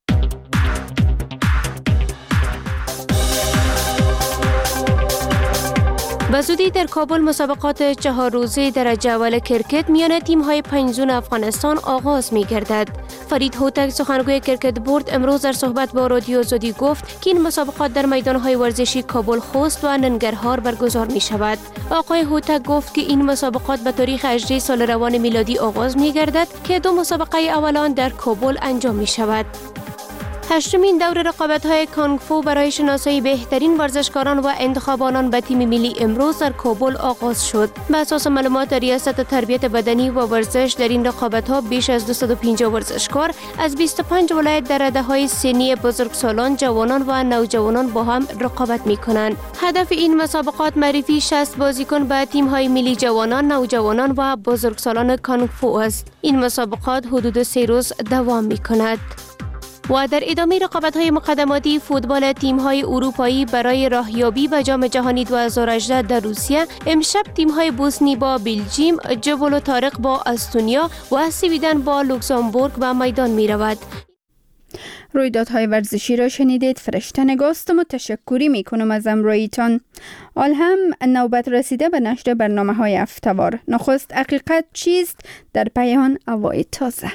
Y: بزودی در کابل مسابقات 4 روزه درجه اول کرکت میان تیم‌های 5 زون افغانستان آغاز می‌گردد. فرید هوتک سخنگوی کرکت بورد امروز در صحبت با رادیو آزادی گفت که این مسابقات در میدان‌های ورزشی کابل، خوست و ننگرهار برگزار می‌شود. آقای هوتک گفت که این مسابقات به تاریخ 18 سال روان میلادی آغاز می‌گردد که 2 مسابقه اولان در کابل انجام می‌شود. 8مین دور رقابت‌های کانگ فو برای شناسایی بهترین ورزشکاران و انتخابانان به تیم ملی امروز در کابل آغاز شد. به اساس معلومات ریاست تربیت بدنی و ورزش در این رقابت‌ها بیش از 250 ورزشکار از 25 ولایت در رده‌های سنی بزرگسالان، جوانان و نوجوانان با هم رقابت می‌کنند. هدف این مسابقات معرفی 60 بازیکن به تیم‌های ملی جوانان، نوجوانان و بزرگسالان کانگ فو است. این مسابقات حدود 3 روز دوام می‌کند. و در ادامه رقابت‌های مقدماتی فوتبال تیم‌های اروپایی برای راهیابی به جام جهانی 2018 در روسیه، امشب تیم‌های بوسنی با بلژیم، جبل و طارق با استونیا و سویدن با لوکزامبورگ به میدان می‌رود.
A: رویدادهای ورزشی را شنیدید. فرشته نگاستم و تشکری میکنم از امرویتان. حال هم نوبت رسیده به نشر برنامه‌های افتوار. نخست حقیقت چیست؟ در پی آن هوای تازه.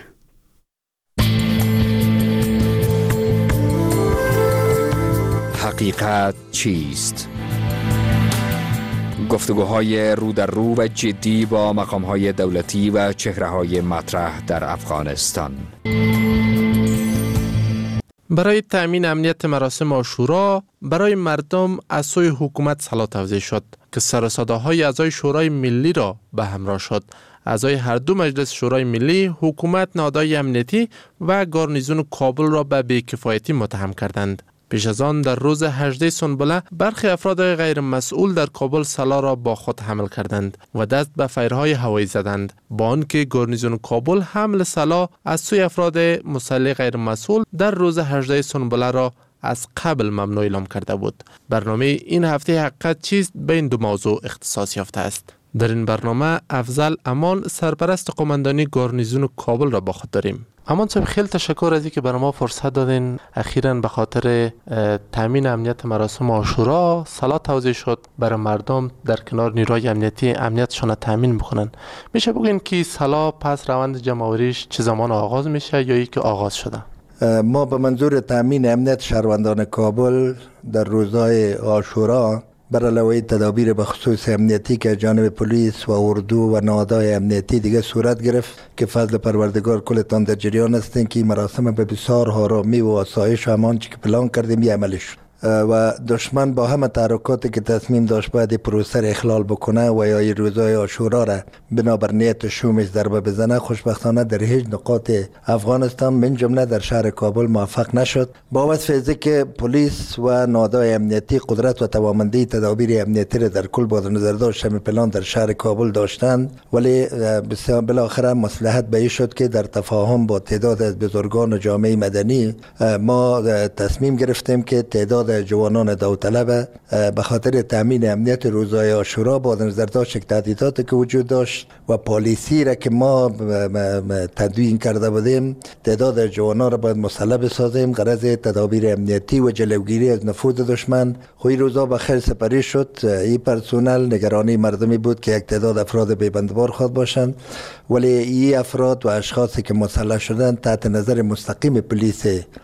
Z: حقیقت چیست؟ گفتگوهای رو در رو و جدی با مقام‌های دولتی و چهره‌های مطرح در افغانستان.
I: برای تأمین امنیت مراسم عاشورا برای مردم از سوی حکومت سلاح توزیع شد که سر و صداهای اعضای شورای ملی را به همراه شد. اعضای هر 2 مجلس شورای ملی حکومت، نهادهای امنیتی و گارنیزون کابل را به بی‌کفایتی متهم کردند. پیش از آن در روز 18 سنبله برخی افراد غیر مسئول در کابل سلاح را با خود حمل کردند و دست به فیرهای هوایی زدند، با آنکه گارنیزون کابل حمل سلاح از سوی افراد مسلح غیر مسئول در روز 18 سنبله را از قبل ممنوع اعلام کرده بود. برنامه این هفته حقیقت چیست به این 2 موضوع اختصاص یافته است. در این برنامه افضل امان سرپرست قماندانی گارنیزون کابل را با خود داریم. امان صاحب خیلی تشکر از اینکه برای ما فرصت دادین. اخیراً به خاطر تامین امنیت مراسم عاشورا سالا توزیع شد برای مردم در کنار نیروهای امنیتی امنیتشان تامین بکنن. میشه بگین که سالا پس روند جمع‌آوریش چه زمان آغاز میشه یا اینکه آغاز شده؟
E: ما به منظور تامین امنیت شهروندان کابل در روزهای عاشورا بر علاوه تدابیر به خصوص امنیتی که جانب پلیس و اردو و نهادهای امنیتی دیگه صورت گرفت که فضل پروردگار کلتان در جریان هستین که مراسم به بسیار آرامی و آسایش و امان که پلان کردیم عملی شد و دشمن با همه تحرکاتی که تصمیم داشت باید پروسه اخلال بکنه و یا روزهای عاشورا را بنابر نیت شومش ضربه بزنه، خوشبختانه در هیچ نقاط افغانستان من جمله در شهر کابل موفق نشد. با وصف از که پلیس و نهادهای امنیتی قدرت و توانمندی تدابیر امنیتی را در کل با نظر داشت پلان در شهر کابل داشتند، ولی بالاخره مصلحت به این شد که در تفاهم با تعداد از بزرگان جامعه مدنی ما تصمیم گرفتیم که تعداد جوانان داوطلب به خاطر تامین امنیت روزهای عاشورا با نظر داشت تهدیداتی که وجود داشت و پالیسی را که ما تدوین کرده بودیم تعداد جوانان را باید مسلح بسازیم غرض تدابیر امنیتی و جلوگیری از نفوذ دشمن. خوی روزا به خیر سپری شد. این پرسونل نگرانی مردمی بود که یک تعداد افراد بیبندبار خواهد باشند، ولی این افراد و اشخاصی که مسلح شدند تحت نظر مستقیم پلیس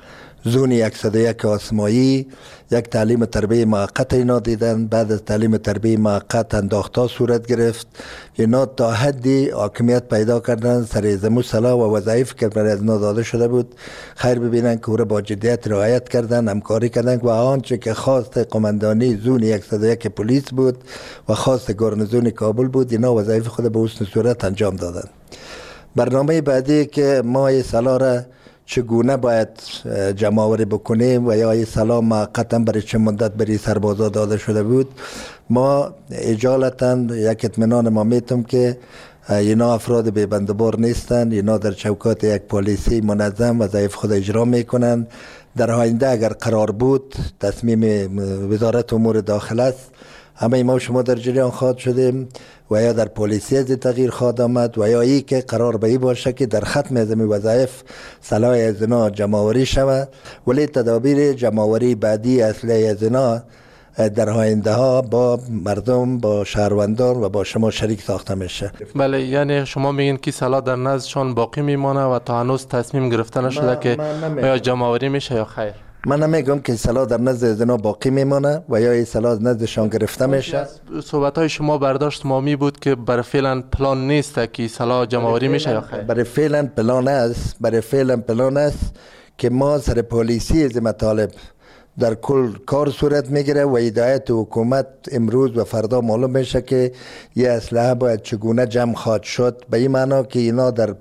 E: زون 101 آسمایی یک تعلیم تربیه موقت اینا دیدن. بعد از تعلیم تربیه موقت انداختها صورت گرفت. اینا تا حدی حاکمیت پیدا کردن سر زمو سلاح و وظایف که برای از اینا داده شده بود خیر ببینن که او را با جدیت رعایت کردن، همکاری کردن و آنچه که خواست قماندانی زون 101 پلیس بود و خواست گارنیزون کابل بود اینا وظایف خود به حسن صورت انجام دادن. برنامه بعدی که ما این سلاح را چگونه باید جمع‌آوری بکنیم و یا این سلاح موقتا برای چه مدت برای سربازا داده شده بود، ما اجالتا یک اطمینان ما میتم که اینا افراد بیبندبار نیستند. اینا در چوکات یک پالیسی منظم وظایف خود اجرا میکنند. در آینده اگر قرار بود تصمیم وزارت امور داخل است همه ما شما در جریان خواهد شدیم و یا در پلیسی از تغییر خواهد آمد و یا ای که قرار به ای باشه که در ختم از وظایف سلاح از اینا جمع‌آوری شود، ولی تدابیر جمع‌آوری بعدی اصلی از اینا در آینده ها با مردم، با شهروندان و با شما شریک ساخته میشه.
I: بله، یعنی شما میگین که سلاح در نزدشان باقی میمانه و تا هنوز تصمیم گرفته نشده که یا جمع‌آوری میشه یا خیر؟
E: من نمیگم که سلاح در نزد از اینا باقی میمانه و یا این سلاح نزدشان گرفته میشه.
I: صحبت های شما برداشت مامی بود که برای فعلا پلان نیست که سلاح جمع‌آوری میشه یا خیر؟
E: برای فعلا پلان است. برای فعلا پلان است که ما سر پالیسی از مطالب در کل کار صورت میگیره و هدایت حکومت امروز و فردا معلوم میشه که یه اسلحه باید چگونه جمع خواهد شد، به این معنا که اینا در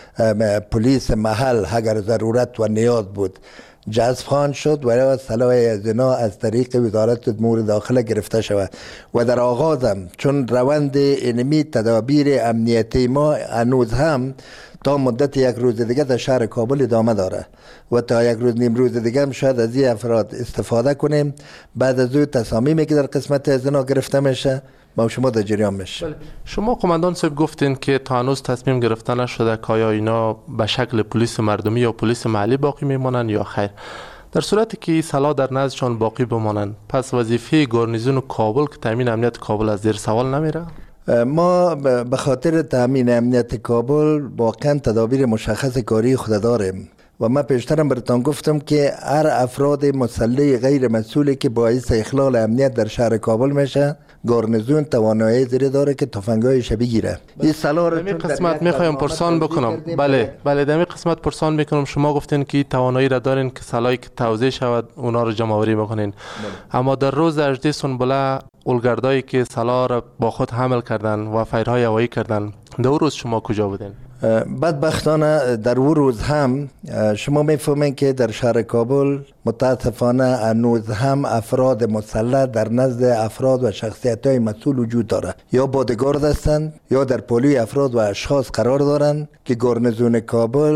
E: پلیس محل اگر ضرورت و نیاز بود جذب خواهند شد و یا سلاح از اینا از طریق وزارت امور داخله گرفته شود. و در آغازم چون روند اینمی تدابیر امنیتی ما هنوز هم تا مدت یک روز دیگه در شهر کابل ادامه داره و تا یک روز نیم روز دیگه هم شاید از این افراد استفاده کنیم. بعد از او تصامیمی که در قسمت از اینا گرفته میشه با شما در جریان میشه.
I: شما قماندان صاحب گفتین که تا هنوز تصمیم گرفته نشده که آیا اینا به شکل پلیس مردمی یا پلیس محلی باقی میمانن یا خیر. در صورتی که سلاح در نزدشان باقی بمانن پس وظیفه گارنیزون کابل که تامین امنیت کابل از زیر سوال نمیره؟
E: ما به خاطر تامین امنیت کابل واقعا تدابیر مشخص کاری خود داریم و من پیشترم براتون گفتم که هر افراد مسلح غیر مسئولی که باعث اخلال امنیت در شهر کابل میشه گارنیزون توانایی زیر داره که تفنگ‌های شبیه گیره. این سلاح رو
I: در قسمت میخوایم پرسان بکنم. بله در قسمت پرسان میکنم. شما گفتین که توانایی را دارین که سلاحی که توزیع شود اونا رو جمع‌آوری بکنین. اما در روز 18 سنبله اولگردایی که سلاح را با خود حمل کردن و فایرهای هوایی کردن در روز شما کجا بودین؟
E: بدبختانه در اون روز هم شما میفهمین که در شهر کابل متاسفانه هنوز هم افراد مسلح در نزد افراد و شخصیت های مسئول وجود داره، یا بادگارد هستند یا در پولی افراد و اشخاص قرار دارند که گارنیزون کابل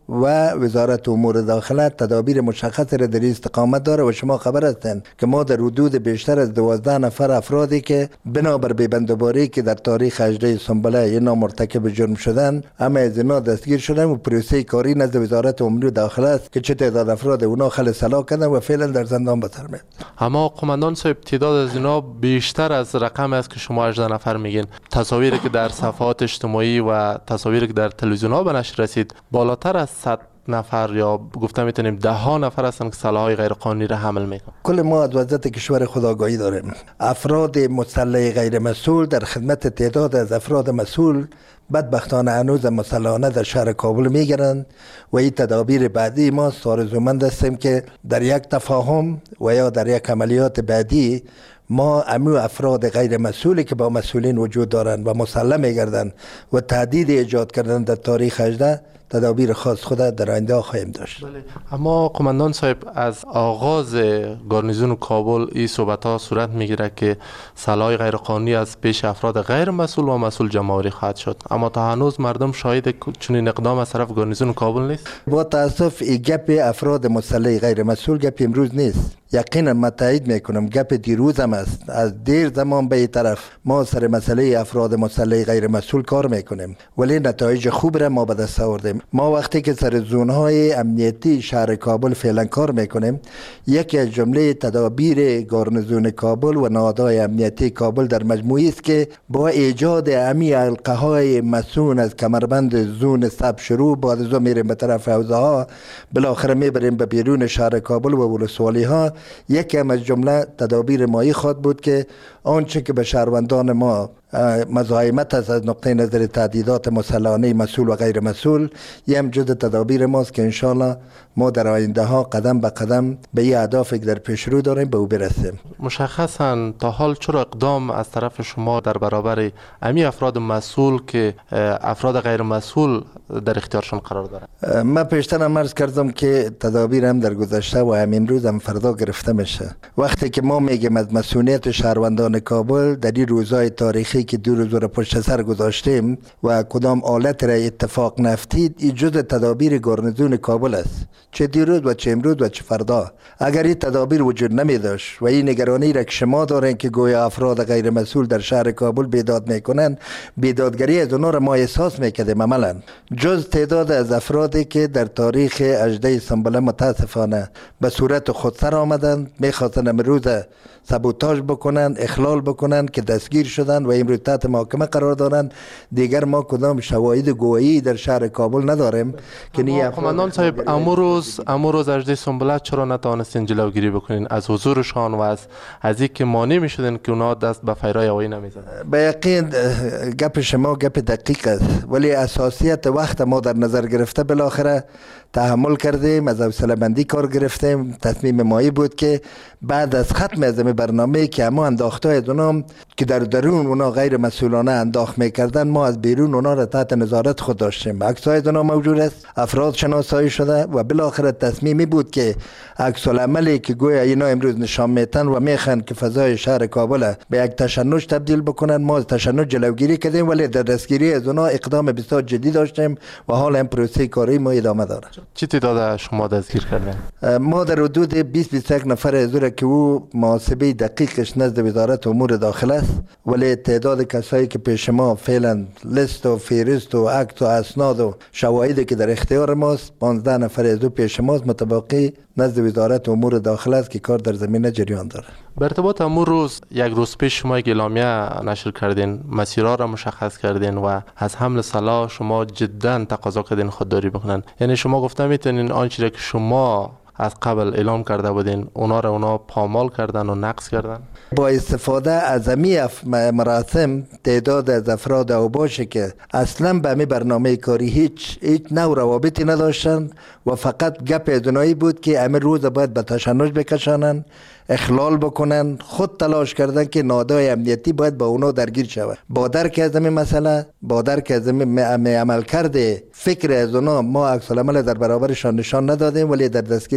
E: و وزارت امور داخله تدابیر مشخص را در استقامت داره و شما خبر هستند که ما در حدود بیشتر از 12 نفر افرادی که بنابر بیبندوباری که در تاریخ 18 سنبله اینا مرتکب جرم شدن اما از اینا دستگیر شدن و پروسه کاری نزد وزارت امور داخله است که چه تعداد افراد اونا خلع سلاح کردن و فعلا در زندان به سر میبرند.
I: اما قماندان صاحب تعداد از اینا بیشتر از رقم است که شما 18 نفر میگین. تصاویری که در صفحات اجتماعی و تصاویری که در تلویزیون ها به نشر رسید بالاتر از 100 نفر یا گفته میتونیم 10 نفر هستن که سلاح‌های غیرقانونی را حمل میکنن.
E: کل ما از وضعیت کشور خود آگاهی داریم. افراد مسلح غیر مسئول در خدمت تعداد از افراد مسئول بدبختانه هنوز مسلحانه در شهر کابل میگیرند و این تدابیر بعدی ما آرزومند هستیم که در یک تفاهم و یا در یک عملیات بعدی ما امو افراد غیر مسئولی که با مسئولین وجود دارند و مسلح میگردند و تهدید ایجاد کردن در تاریخ 18 تدابیر خاص خود در آینده خواهیم داشت.
I: بله. اما قماندان صاحب از آغاز گارنیزون کابل این صحبت ها صورت میگیره که سلاح غیرقانونی از پیش افراد غیر مسئول و مسئول جمهوری خواهد شد، اما تا هنوز مردم شاهد چنین اقدام از طرف گارنیزون کابل نیست.
E: با تاسف این گپ افراد مسلح غیر مسئول گپ امروز نیست. یقینا من تایید میکنم گپ دیروز هم است. از دیر زمان به این طرف ما سر مسئله افراد مسلح غیر مسئول کار میکنیم ولی نتایج خوب را ما به دست آوردیم. ما وقتی که سر زونهای امنیتی شهر کابل فعلا کار میکنیم، یکی از جمله تدابیر گارنیزون کابل و نهادهای امنیتی کابل در مجموعی است که با ایجاد امی حلقه های مسون از کمربند زون سب شروع بعد از میریم به طرف حوزه ها بالاخره میبریم به بیرون شهر کابل و ولسوالی ها. یکی از جمله تدابیر مایی خواهد بود که آنچه که به شهروندان ما مزاحمت است از نقطه نظر تهدیدات مسلحانه مسئول و غیر مسئول، یه هم جز تدابیر ماست که انشالله ما در آینده ها قدم به قدم به این اهدافی که در پیش رو داریم به او برسیم.
I: مشخصا تا حال چرا اقدام از طرف شما در برابر امی افراد مسئول که افراد غیر مسئول در اختیارشان قرار دارند؟
E: من پیشتر هم عرض کردم که تدابیر هم در گذشته و همین روز هم فردا گرفته میشه. وقتی که ما میگیم از مسئولیت شهروندان کابل در این روزهای تاریخی که 2 روز را پشت سر گذاشتیم و کدام آلت را اتفاق نفتید، این جز تدابیر گارنیزون کابل است، چه دیروز و چه امروز و چه فردا. اگر این تدابیر وجود نمی داشت و این نگرانی را که شما دارین که گویا افراد غیر مسئول در شهر کابل بیداد میکنن، بیدادگری از اونها را ما احساس میکردیم. عملا جز تعداد از افرادی که در تاریخ 18 سنبله متاسفانه به صورت خودسر آمدند، میخواستن امروز سابوتاژ بکنن، اخلال بکنن که دستگیر شدن و امروز تحت محاکمه قرار دارن. دیگر ما کدام شواهد گویی در شهر کابل نداریم که نی.
I: قماندان صاحب امروز 18 سنبله چرا نتوانستین جلوگیری بکنین از حضورشان و از اینکه مانع میشدن که اونا دست به فیرای هوایی نمیزدن؟
E: به یقین گپ شما گپ دقیق است، ولی اساسیت وقت ما در نظر گرفته بالاخره تحمل کردیم، از حوصله بندی کار گرفتیم. تصمیم مایی بود که بعد از ختم از برنامه که اما انداخته از اونا که در درون اونا غیر مسئولانه انداخت میکردن، ما از بیرون اونا را تحت نظارت خود داشتیم. عکس‌های از اونا موجود است، افراد شناسایی شده و بالاخره تصمیمی بود که عکس العملی که گویا اینا امروز نشان میتن و میخوان که فضای شهر کابل به یک تشنج تبدیل بکنن، ما از تشنج جلوگیری کردیم ولی در دستگیری از اونا اقدام بسیار جدی داشتیم و حالا هم پروسه کاری ما ادامه داره.
I: چه تعداد شما دستگیر کردین؟
E: ما در حدود 20-21 نفر حضور که او محاسبه دقیقش نزد وزارت امور داخله است، ولی تعداد کسایی که پیش ما فعلا لیست و فهرست و عکس و اسناد و شواهدی که در اختیار ماست 15 نفر از او پیش ماست، متبقی نزد وزارت امور داخله است که کار در زمینه جریان داره.
I: به ارتباط امور روز یک روز پیش شما اعلامیه نشر کردین، مسیرها را مشخص کردین و از حمل سلاح شما جدا تقاضا کردین خودداری بکنن. یعنی شما گفته میتونین آنچه که شما از قبل اعلام کرده بودین اونا پامال کردن و نقض کردن؟
E: با استفاده از امی مراسم تعداد از افراد اوباشه که اصلا به امی برنامه کاری هیچ نوع روابطی نداشتن و فقط گپ ادنایی بود که امی روز باید به تشنج بکشانن، اخلال بکنن، خود تلاش کردن که نهادهای امنیتی باید با اونا درگیر شود. با درک از این مسئله، با درک از این عمل کرده فکر از اونا، ما عکس العمل در برابرشان نشان ندادیم ولی در دستگیری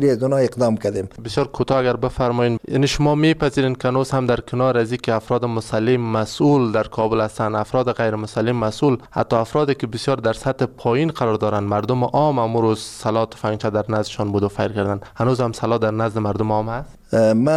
E: مسئولی از اونها اقدام کردیم.
I: بسیار کوتاه اگر بفرمایید، یعنی شما میپذیرین که هنوز هم در کنار از اینکه افراد مسلح مسئول در کابل هستند، افراد غیر مسلح مسئول، حتی افرادی که بسیار در سطح پایین قرار دارند، مردم عام امروز سلاح تفنگچه در نزدشان بود و فیر کردن، هنوز هم سلاح در نزد مردم عام هست؟
E: ما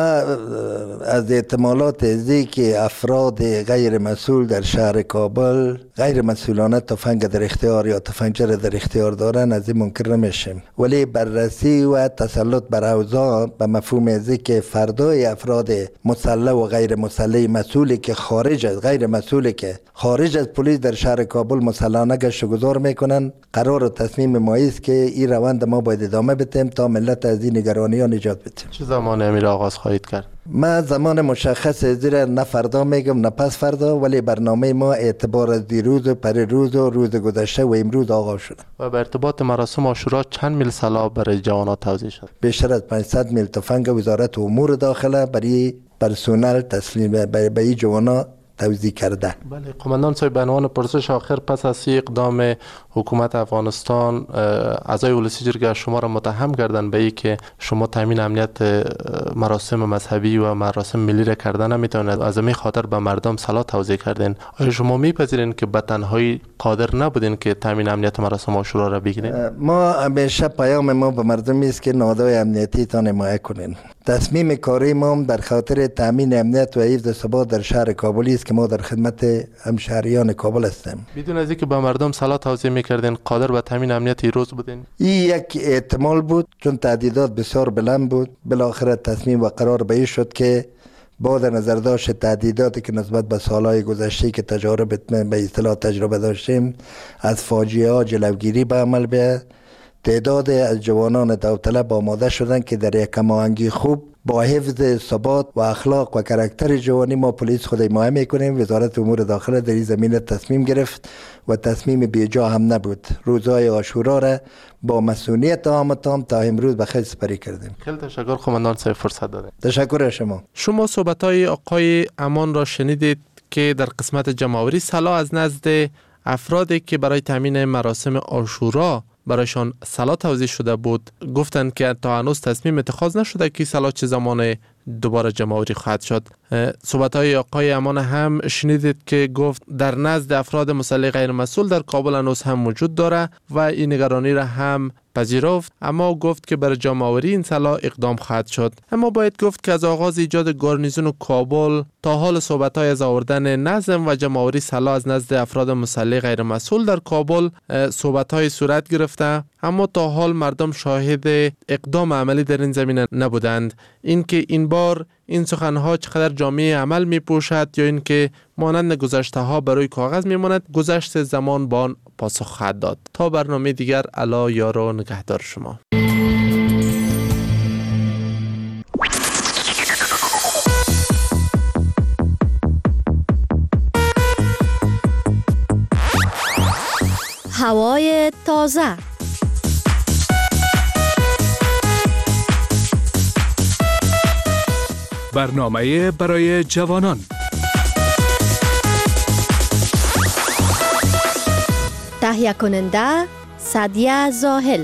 E: از احتمالات ازی که افراد غیر مسئول در شهر کابل غیر مسئولانه تفنگ در اختیار یا تفنگچه در اختیار دارن از این منکر نمیشیم، ولی بررسی و تسلط بر اوضاع به مفهوم ازی که فردای افراد مسلح و غیر مسلح مسئولی که خارج از غیر مسئولی که خارج از پلیس در شهر کابل مسلحانه گشت و گذار میکنن، قرار و تصمیم ما است که این روند ما باید ادامه بدیم تا ملت از این نگرانی ها نجات بدیم.
I: چه زمانی امیر آغاز خواهید کرد؟
E: ما زمان مشخص زیر نه فردا میگم نه پس فردا، ولی برنامه ما اعتبار از دیروز و پریروز و روز گذشته و امروز آغاز شده.
I: و به ارتباط مراسم عاشورا چند میل سلاح برای جوانان توزیع شد؟
E: بیشتر از 500 میل تفنگ وزارت امور داخله برای پرسونل تسلیم به این جوانان توزیع کرده.
I: بله قماندان صاحب، به عنوان پرسش آخر، پس از اقدام حکومت افغانستان اعضای ولسی جرگه شما را متهم کردن به این که شما تامین امنیت مراسم مذهبی و مراسم ملی را کردن نمیتونید، از همین خاطر به مردم سلاح توزیع کردین. آیا شما میپذیرین که به تنهایی قادر نبودین که تامین امنیت مراسم عاشورا را بگیرین؟
E: ما همیشه پیام ما به مردم است که نهادهای امنیتی تان حمایت کنین. تصمیم کاری ما در خاطر تامین امنیت و حفظ ثبات در شهر کابل است که ما در خدمت همشهریان کابل هستیم.
I: بدون از اینکه به مردم سلاح توزیع میکردین قادر به تامین امنیت روز بودین؟
E: این یک احتمال بود، چون تعدیدات بسیار بلند بود. بالاخره تصمیم و قرار به این شد که با در نظر داشت تعدیداتی که نسبت به سالهای گذشته که به اصطلاح تجربه داشتیم از فاجعه ها جلوگیری به عمل بیاید، تعداد از جوانان داوطلب آماده شدند که در یک هماهنگی خوب با حفظ ثبات و اخلاق و کاراکتر جوانی ما پلیس خود حمایت میکنیم. وزارت امور داخله در این زمینه تصمیم گرفت و تصمیم بیجا هم نبود. روزهای عاشورا را با مسئولیت تام تا امروز به خیر سپری کردیم.
I: خیلی تشکر قماندان صاحب فرصت دادید.
E: تشکر از شما.
I: شما صحبت‌های آقای امان را شنیدید که در قسمت جمع‌آوری سلاح از نزد افرادی که برای تامین مراسم عاشورا برایشان سلاح توزیع شده بود گفتند که تا هنوز تصمیم اتخاذ نشده که سلاح چه زمان دوباره جمع‌آوری خواهد شد. صحبت‌های آقای امان هم شنیدید که گفت در نزد افراد مسلح غیر مسئول در کابل هنوز هم موجود داره و این نگرانی را هم پذیرفت، اما گفت که برای جمع‌آوری این سلاح اقدام خواهد شد. اما باید گفت که از آغاز ایجاد گارنیزون کابل تا حال صحبت‌های از آوردن نظم و جمع‌آوری سلاح از نزد افراد مسلح غیر مسئول در کابل صحبت‌های صورت گرفته، اما تا حال مردم شاهد اقدام عملی در این زمینه نبودند. اینکه این بار این سخنها چقدر جامعه عمل می پوشد یا اینکه مانند گذشته ها برای کاغذ می ماند، گذشت زمان با آن پاسخ خواهد داد. تا برنامه دیگر، الا یار و نگهدار شما.
G: هوای تازه.
J: برنامه برای جوانان.
G: تهیه کننده سعدیه زاهل.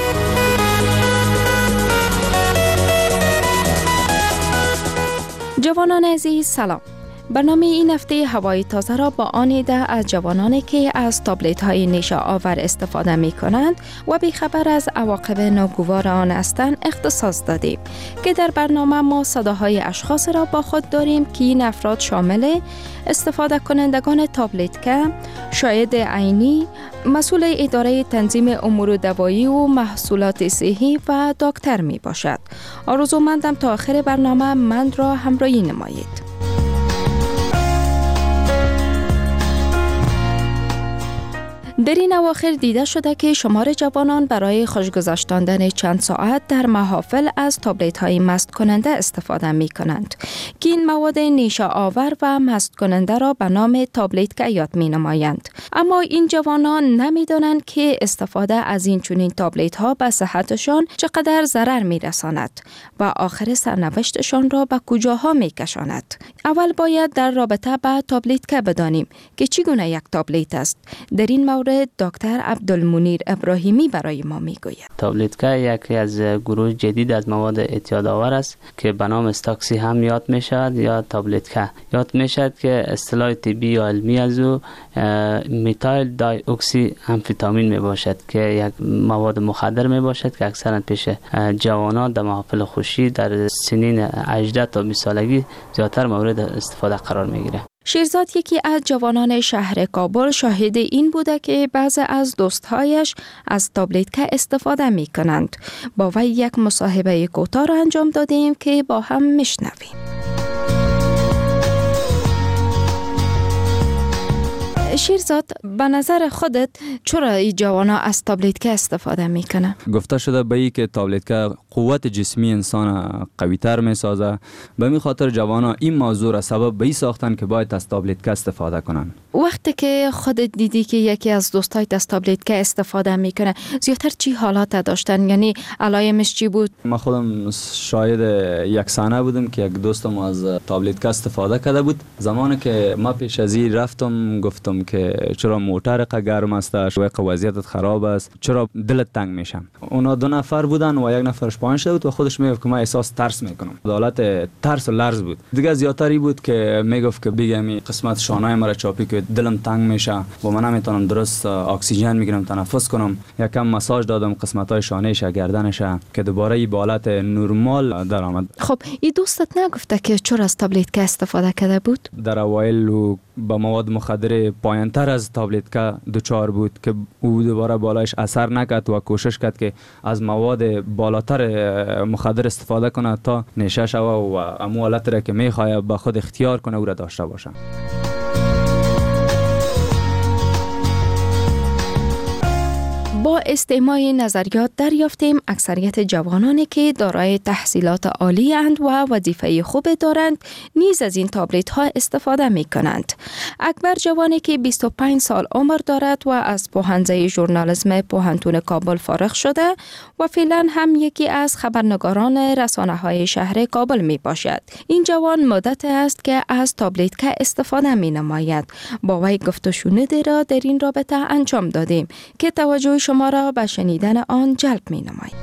U: جوانان عزیز سلام. برنامه این هفته هوای تازه را با آن ایده از جوانانی که از تابلت های نیشه آور استفاده می کنند و بیخبر از عواقب ناگوار آن هستند اختصاص دادیم که در برنامه ما صداهای اشخاص را با خود داریم که این افراد شامل استفاده کنندگان تابلت که شاهد عینی، مسئول اداره تنظیم امور دوایی و محصولات صحی و دکتر می باشد. آرزومندم تا آخر برنامه من را همراهی نمایید. در این اواخر دیده شده که شمار جوانان برای خوشگذشتاندن چند ساعت در محافل از تابلت های مست کننده استفاده می کنند که این مواد نیشه آور و مست کننده را به نام تابلت یاد می نمایند. اما این جوانان نمی دانند که استفاده از این چنین تابلت ها به صحتشان چقدر ضرر می رساند و آخر سرنوشتشان را به کجاها می کشاند. اول باید در رابطه با تابلت بدانیم که چگونه یک تابلت است. در این مورد کار دکتر عبدالمنیر ابراهیمی برای ما میگوید.
K: تابلتکا یکی از گروه جدید از مواد اعتیادآور است که به نام استاکسی هم یاد می شود یا تابلتکا یاد می شود که اصطلاح طبی یا علمی از او میتایل دای اکسی آمفتامین می باشد که یک مواد مخدر می باشد که اکثرا پیش جوانان در محافل خوشی در سنین 18 تا 20 سالگی زیادتر مورد استفاده قرار می گیره.
U: شیرزاد یکی از جوانان شهر کابل شاهد این بوده که بعضی از دوستهایش از تابلتکا استفاده می کنند. با وی یک مصاحبه کوتاه را انجام دادیم که با هم میشنویم. شیرزاد، به نظر خودت چرا این جوانا از تابلتکا استفاده میکنه؟
L: گفته شده به این که تابلتکا قوت جسمی انسان قوی تر می سازه. به می خاطر جوانا این موضوع را سبب به این ساختن که باید از تابلتکا استفاده کنن.
U: وقتی که خودت دیدی که یکی از دوستایت از تابلتکا استفاده میکنه، زیادتر چی حالات داشتن؟ یعنی علایمش چی بود؟
L: من خودم شاهد یک صحنه بودم که یک دوستم از تابلتکا استفاده کرده بود. زمانی که ما پیش از این رفتم گفتم که چرا موتر گرم است و وضعیتت خراب است، چرا دلت تنگ میشه. اونا 2 نفر بودن و یک نفرش پایین شده بود و خودش میگفت که من احساس ترس میکنم. حالت ترس و لرز بود. دیگه زیادتری بود که میگفت که بگم قسمت شانه‌ای مرا چاپی که دلم تنگ میشه و من نمیتونم درست اکسیژن میگیرم تنفس کنم. یکم مساج دادم قسمت‌های شانه‌اش گردنش که دوباره این حالت نرمال در آمد.
U: خب این دوستت نگفته که چرا از تابلتکا استفاده کرده بود؟
L: در اوایل با مواد مخدر پایین‌تر از تابلتکا دچار بود که او دوباره بالایش اثر نکرد و کوشش کرد که از مواد بالاتر مخدر استفاده کنه تا نشه شوه و امو حالت را که میخواه به خود اختیار کنه او را داشته باشه.
U: با استماع نظریات دریافتیم اکثریت جوانانی که دارای تحصیلات عالی اند و وظیفه خوب دارند نیز از این تابلت ها استفاده می کنند. اکبر جوانی که 25 سال عمر دارد و از پوهنځی ژورنالیسم پوهنتون کابل فارغ شده و فعلا هم یکی از خبرنگاران رسانه های شهر کابل می باشد. این جوان مدت است که از تابلتکا استفاده می نماید. با وی گفت و شنودی را در این رابطه انجام دادیم که توجه شما را به شنیدن آن جلب می نماید.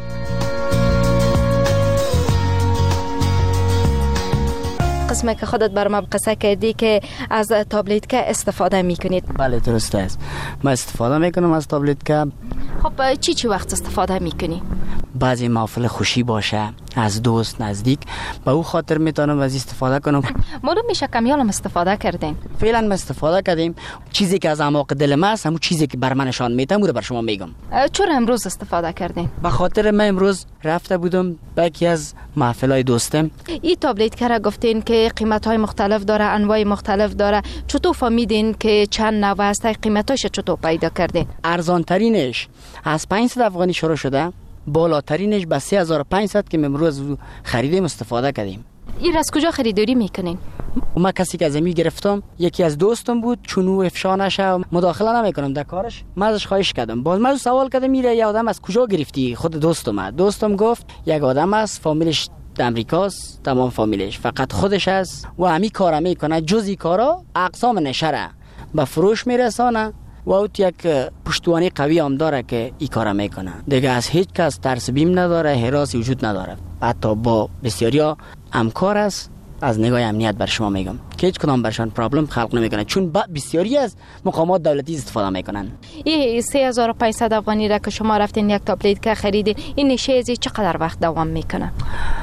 U: قسمه که خودت برام قصه کردی که از تابلتکا استفاده می کنید.
K: بله درست است. من استفاده می کنم از تابلتکا.
U: خب چی وقت استفاده می کنی؟
K: بعضی محافل خوشی باشه از دوست نزدیک به او خاطر میتونم از استفاده کنم.
U: معلوم میشه کمیالم استفاده کردین؟
K: فعلا ما استفاده کردیم. چیزی که از اعماق دل ما است همون چیزی که بر من نشان میدم او رو بر شما میگم.
U: چرا امروز استفاده کردین؟
K: به خاطر من امروز رفته بودم به یکی از محفلای دوستم.
U: این تابلتکا را گفتین که قیمت‌های مختلف داره، انواع مختلف داره. چطور فهمیدین که چند نوع است؟ قیمتاش چطور پیدا کردین؟
K: ارزان ترینش از 500 افغانی شروع شده، بالاترینش به 3500 که امروز خریدیم استفاده کردیم.
U: این از کجا خریداری میکنین؟
K: ما کسی که از امی گرفتم یکی از دوستم بود، چون او افشا نشه مداخله نمیکنم در کارش. من ازش خواهش کردم، باز من سوال کردم میره یه آدم از کجا گرفتی؟ خود دوستم گفت یک آدم است فامیلش امریکاست، تمام فامیلش فقط خودش است و همی کارا میکنه، جزئی کارا اقسام نشره به فروش میرسانه و اوت یک پشتوانی قوی هم داره که ای کارا میکنه. دیگه از هیچ کس ترس بیم نداره، هراسی وجود نداره. حتی با بسیاریا همکار است. از نگاه امنیت بر شما میگم که هیچ کدام برشان پرابلم خلق نمیکنه، چون بسیاری از مقامات دولتی استفاده میکنن.
U: این 3500 افغانی را که شما رفتین یک تابلتکا خریدین، این نشه ازی چقدر وقت دوام میکنه؟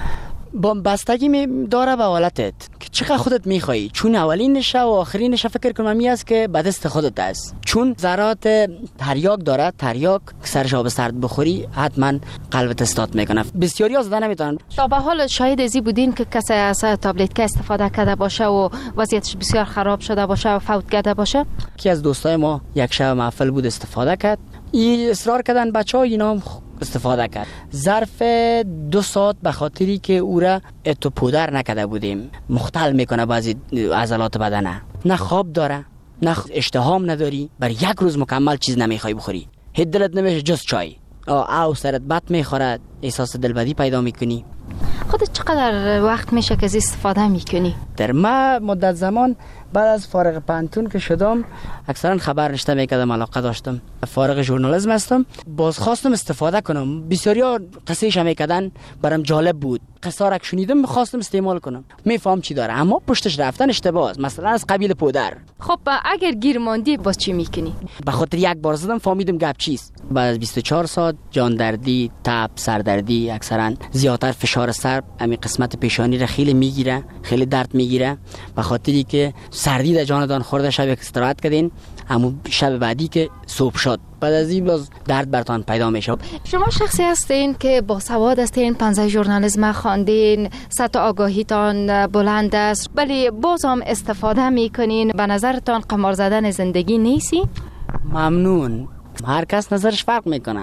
K: با بستگی داره به حالتت که چقدر خودت میخوایی، چون اولین نشه و آخرین نشه فکر کنم می است که به دست خودت است، چون ذرات تریاک داره. تریاک سرش آب سرد بخوری حتما قلبت استارت میکنه. بسیاری از زدن نمیتونن.
U: تا به حال شاهد ازی بودین که کسی از تابلتکا استفاده کرده باشه و وضعیتش بسیار خراب شده باشه و فوت کرده باشه؟
K: یکی از دوستای ما یک شب محفل بود استفاده کرد. این اصرار کردن بچه‌ها اینا استفاده کرد. ظرف 2 ساعت به خاطری که او را اتو پودر نکرده بودیم مختل میکنه بعضی عضلات بدنه. نه خواب داره، نه اشتهام نداری، بر یک روز مکمل چیز نمیخوای بخوری، هیچ دلت نمیشه جز چای. او سرت بد میخوره، احساس دلبدی پیدا میکنی.
U: خودت چقدر وقت میشه که استفاده میکنی؟
K: در ما مدت زمان بعد از فارغ پانتون که شدم اکثرا خبر نشته میکردم، علاقه داشتم، فارغ ژورنالیسم هستم، باز خواستم استفاده کنم. بسیاریا قصهش میکردن، برام جالب بود، قصه را که شنیدم میخواستم استعمال کنم، میفهم چی داره، اما پشتش رفتن اشتباه است. مثلا از قبیل پودر.
M: خب اگر گیر ماندی باز چی میکنی؟
K: به خاطر یک بار زدم فهمیدم گپ چیست. بعد از 24 ساعت جان دردی، تب، سردردی، اکثرا زیادتر فشار سر همین قسمت پیشانی را خیلی میگیره، خیلی درد میگیره. به خاطری که سردی در جاندان خورده، شب استراحت کردین، اما شب بعدی که صبح شد بعد از این باز درد برتان پیدا میشه.
M: شما شخصی هستین که با سواد هستین، 15 ژورنالیسم خواندین، سطح آگاهیتان بلند است، ولی باز هم استفاده میکنین. به نظرتان قمار زدن زندگی نیستی؟
K: ممنون. هر کس نظرش فرق میکنه.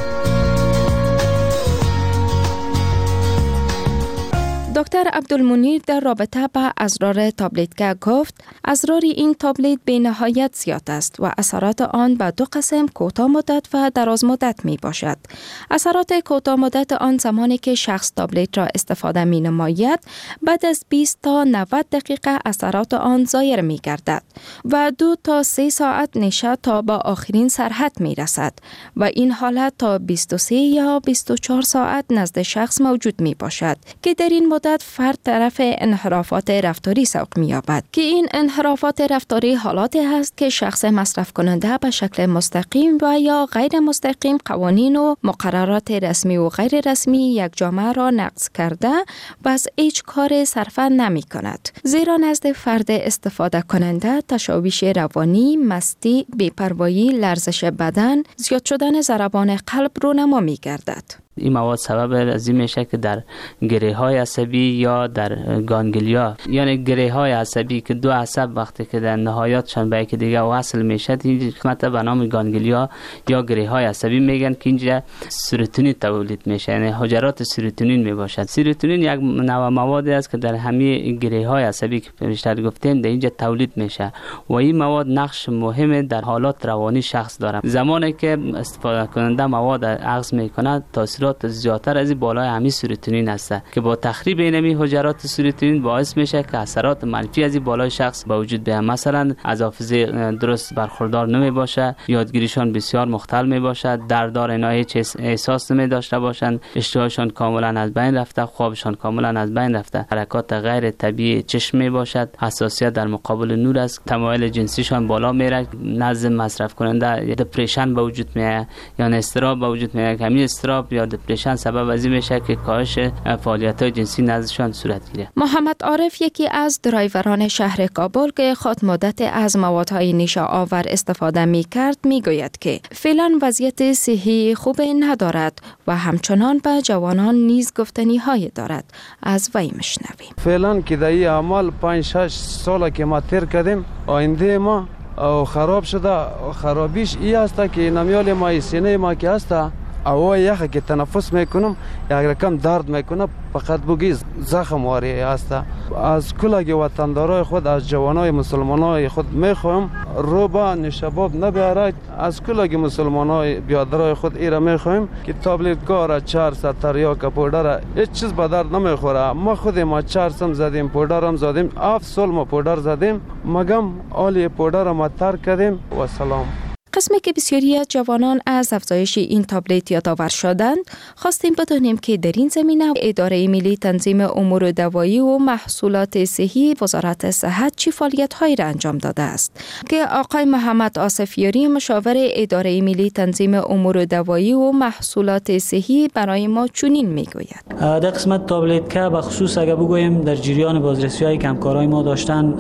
U: دکتر عبدالمنیر در رابطه با اضرار تابلت گفت اضرار این تابلت به نهایت زیاد است و اثرات آن به دو قسم، کوتاه مدت و دراز مدت می باشد. اثرات کوتاه مدت آن زمانی که شخص تابلت را استفاده می نماید، بعد از 20 تا 90 دقیقه اثرات آن ظاهر می گردد و 2 تا 3 ساعت نشه تا با آخرین سرحد می رسد و این حالت تا 23 یا 24 ساعت نزد شخص موجود می باشد که در این مدت فرد طرف انحرافات رفتاری سوق می‌یابد که این انحرافات رفتاری حالاتی هست که شخص مصرف کننده به شکل مستقیم و یا غیر مستقیم قوانین و مقررات رسمی و غیر رسمی یک جامعه را نقض کرده و از هیچ کار صرفا نمی کند. زیرا نزد فرد استفاده کننده تشویش روانی، مستی، بی‌پروایی، لرزش بدن، زیاد شدن ضربان قلب رونما می گردد.
N: این مواد سبب از این میشه که در گره های عصبی یا در گانگلیا، یعنی گره های عصبی که دو عصب وقتی که در نهایتشان به یکی دیگه وصل میشه، این قسمت به نام گانگلیا یا گره های عصبی میگن که اینجا سروتونین تولید میشه، یعنی حجرات سروتونین میباشد. سروتونین یک نوع موادی است که در همه گره های عصبی که بیشتر گفتیم در اینجا تولید میشه و این مواد نقش مهم در حالات روانی شخص داره. زمانی که استفاده کننده مواد اخذ میکنه، تاثیرات زیادتر از بالای همین سروتونین است که با تخریب این حجرات سروتونین باعث میشه که اثرات منفی از بالای شخص به وجود بیاد. مثلا از حافظه درست برخوردار نمی باشه، یادگیریشان بسیار مختل می باشه، دردار اینا هیچ احساس نمی داشته باشند، اشتهاشان کاملا از بین رفته، خوابشان کاملا از بین رفته، حرکات غیر طبیعی چشم می باشد، حساسیت در مقابل نور است، تمایل جنسیشان بالا میره، نزد مصرف کننده دپرشن به وجود میاد یا اضطراب به وجود میاد. همین اضطراب یا دپرشن سبب از این میشه که کاهش فعالیت‌های جنسی نزدشان صورت گیره.
U: محمد عارف یکی از درایوران شهر کابل که خود مدت از موادهای نیشه آور استفاده می‌کرد میگوید که فعلا وضعیت صحی خوب ندارد و همچنان به جوانان نیز گفتنی‌های دارد. از وی میشنویم.
O: فعلا که در این عمل 5-6 سال که ما تیر کردیم، آینده ما او خراب شده. خرابیش ای است که نمیال ما سینه ما که است او یخه که تنفس میکنم یک رقم درد میکنه، فقط بگی زخم واری است. از کلگی وطندارای خود، از جوانای مسلمانای خود میخوایم روبا نشباب نبیارد. از کلگی مسلمانای بیادرای خود ایره میخوایم که تابلت کار 400 تریاک پودر هیچ چیز به درد نمیخوره. ما خود ما 400 زدیم، پودرم زدیم، 7 سال ما پودر زدیم، مگم آلی پودر ما ترک کردیم و سلام.
U: قسمی که بسیاری از جوانان از افزایش این تابلت یادآور شدند، خواستیم بدانیم که در این زمینه اداره ملی تنظیم امور دوایی و محصولات صحی وزارت صحت چه فعالیت‌هایی را انجام داده است که آقای محمد آصفیاری مشاور اداره ملی تنظیم امور دوایی و محصولات صحی برای ما چنین میگوید.
P: در قسمت تابلت که به خصوص اگر بگویم در جریان بازرسی‌های که همکارای ما داشتن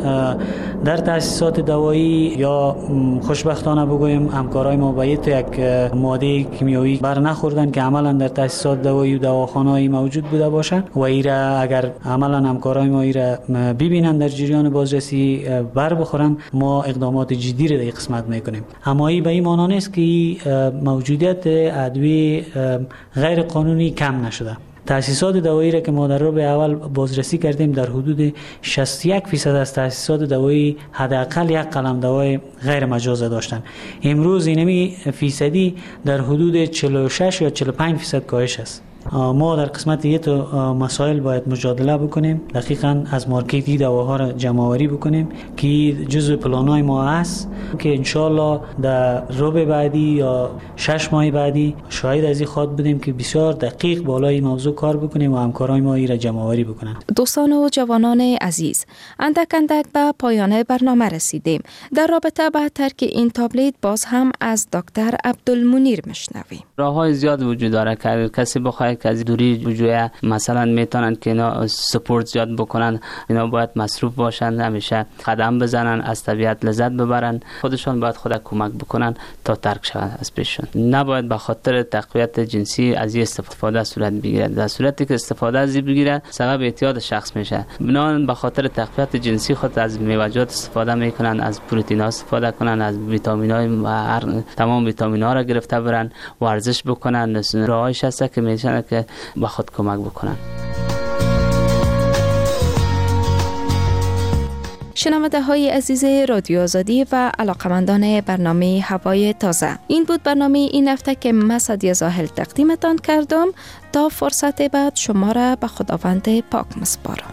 P: در تأسیسات دوایی یا خوشبختانه بگویم همکارای ما به یک ماده کیمیایی بر نخوردن که عملا در تأسیسات دوایی و دواخانه‌ای موجود بوده باشه و ایرا اگر عملا همکارای ما ایرا ببینن در جریان بازرسی بر بخورن، ما اقدامات جدی را در قسمت میکنیم. اما این به این معنی نیست که موجودیت ادویه غیر قانونی کم نشده. تأسیسات دوایی را که ما در ربع اول بازرسی کردیم، در حدود 61% از تأسیسات دوایی حداقل یک قلم دوای غیر مجاز داشتن. امروز اینمی فیصدی در حدود 46 یا 45% کاهش است. ما در قسمت یه تو مسائل باید مجادله بکنیم، دقیقاً از مارکتی دواها را جمع‌آوری بکنیم که جزء پلان‌های ما است که انشالله در ربع بعدی یا 6 ماه بعدی شاید از این خواد بودیم که بسیار دقیق بالای موضوع کار بکنیم و همکارای ما را جمع‌آوری بکنن.
B: دوستان و جوانان عزیز، اندک به پایان برنامه رسیدیم. در رابطه با ترک این تابلت باز هم از دکتر عبدالمنیر میشنویم.
N: راه‌های زیاد وجود داره که کسی بخواد که از دوری بجویه، مثلا میتونن که اینا سپورت زیاد بکنن، اینا باید مصروف باشن، همیشه قدم بزنن، از طبیعت لذت ببرن، خودشون باید خود کمک بکنن تا ترک شود از پیششون. نباید به خاطر تقویت جنسی از این استفاده صورت بگیره. در صورتی که استفاده از این بگیره سبب اعتیاد شخص میشه. بنابراین به خاطر تقویت جنسی خود از میوه‌جات استفاده میکنن، از پروتئین استفاده کنن، از ویتامین‌های و تمام ویتامین‌ها را گرفته برن، ورزش بکنن. راهش هست که میشه که به خود کمک بکنن.
B: شنونده های عزیز رادیو آزادی و علاقمندان برنامه هوای تازه، این بود برنامه این هفته که من سادیا زاهل تقدیمتان کردم. تا فرصت بعد شما را به خداوند پاک مسپارم.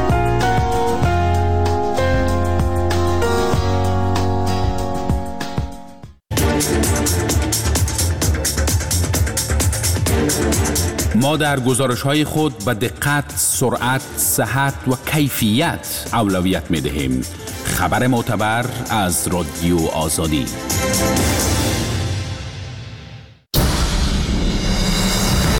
Q: ما در گزارش‌های خود به دقت، سرعت، صحت و کیفیت اولویت می‌دهیم. خبر معتبر از رادیو آزادی.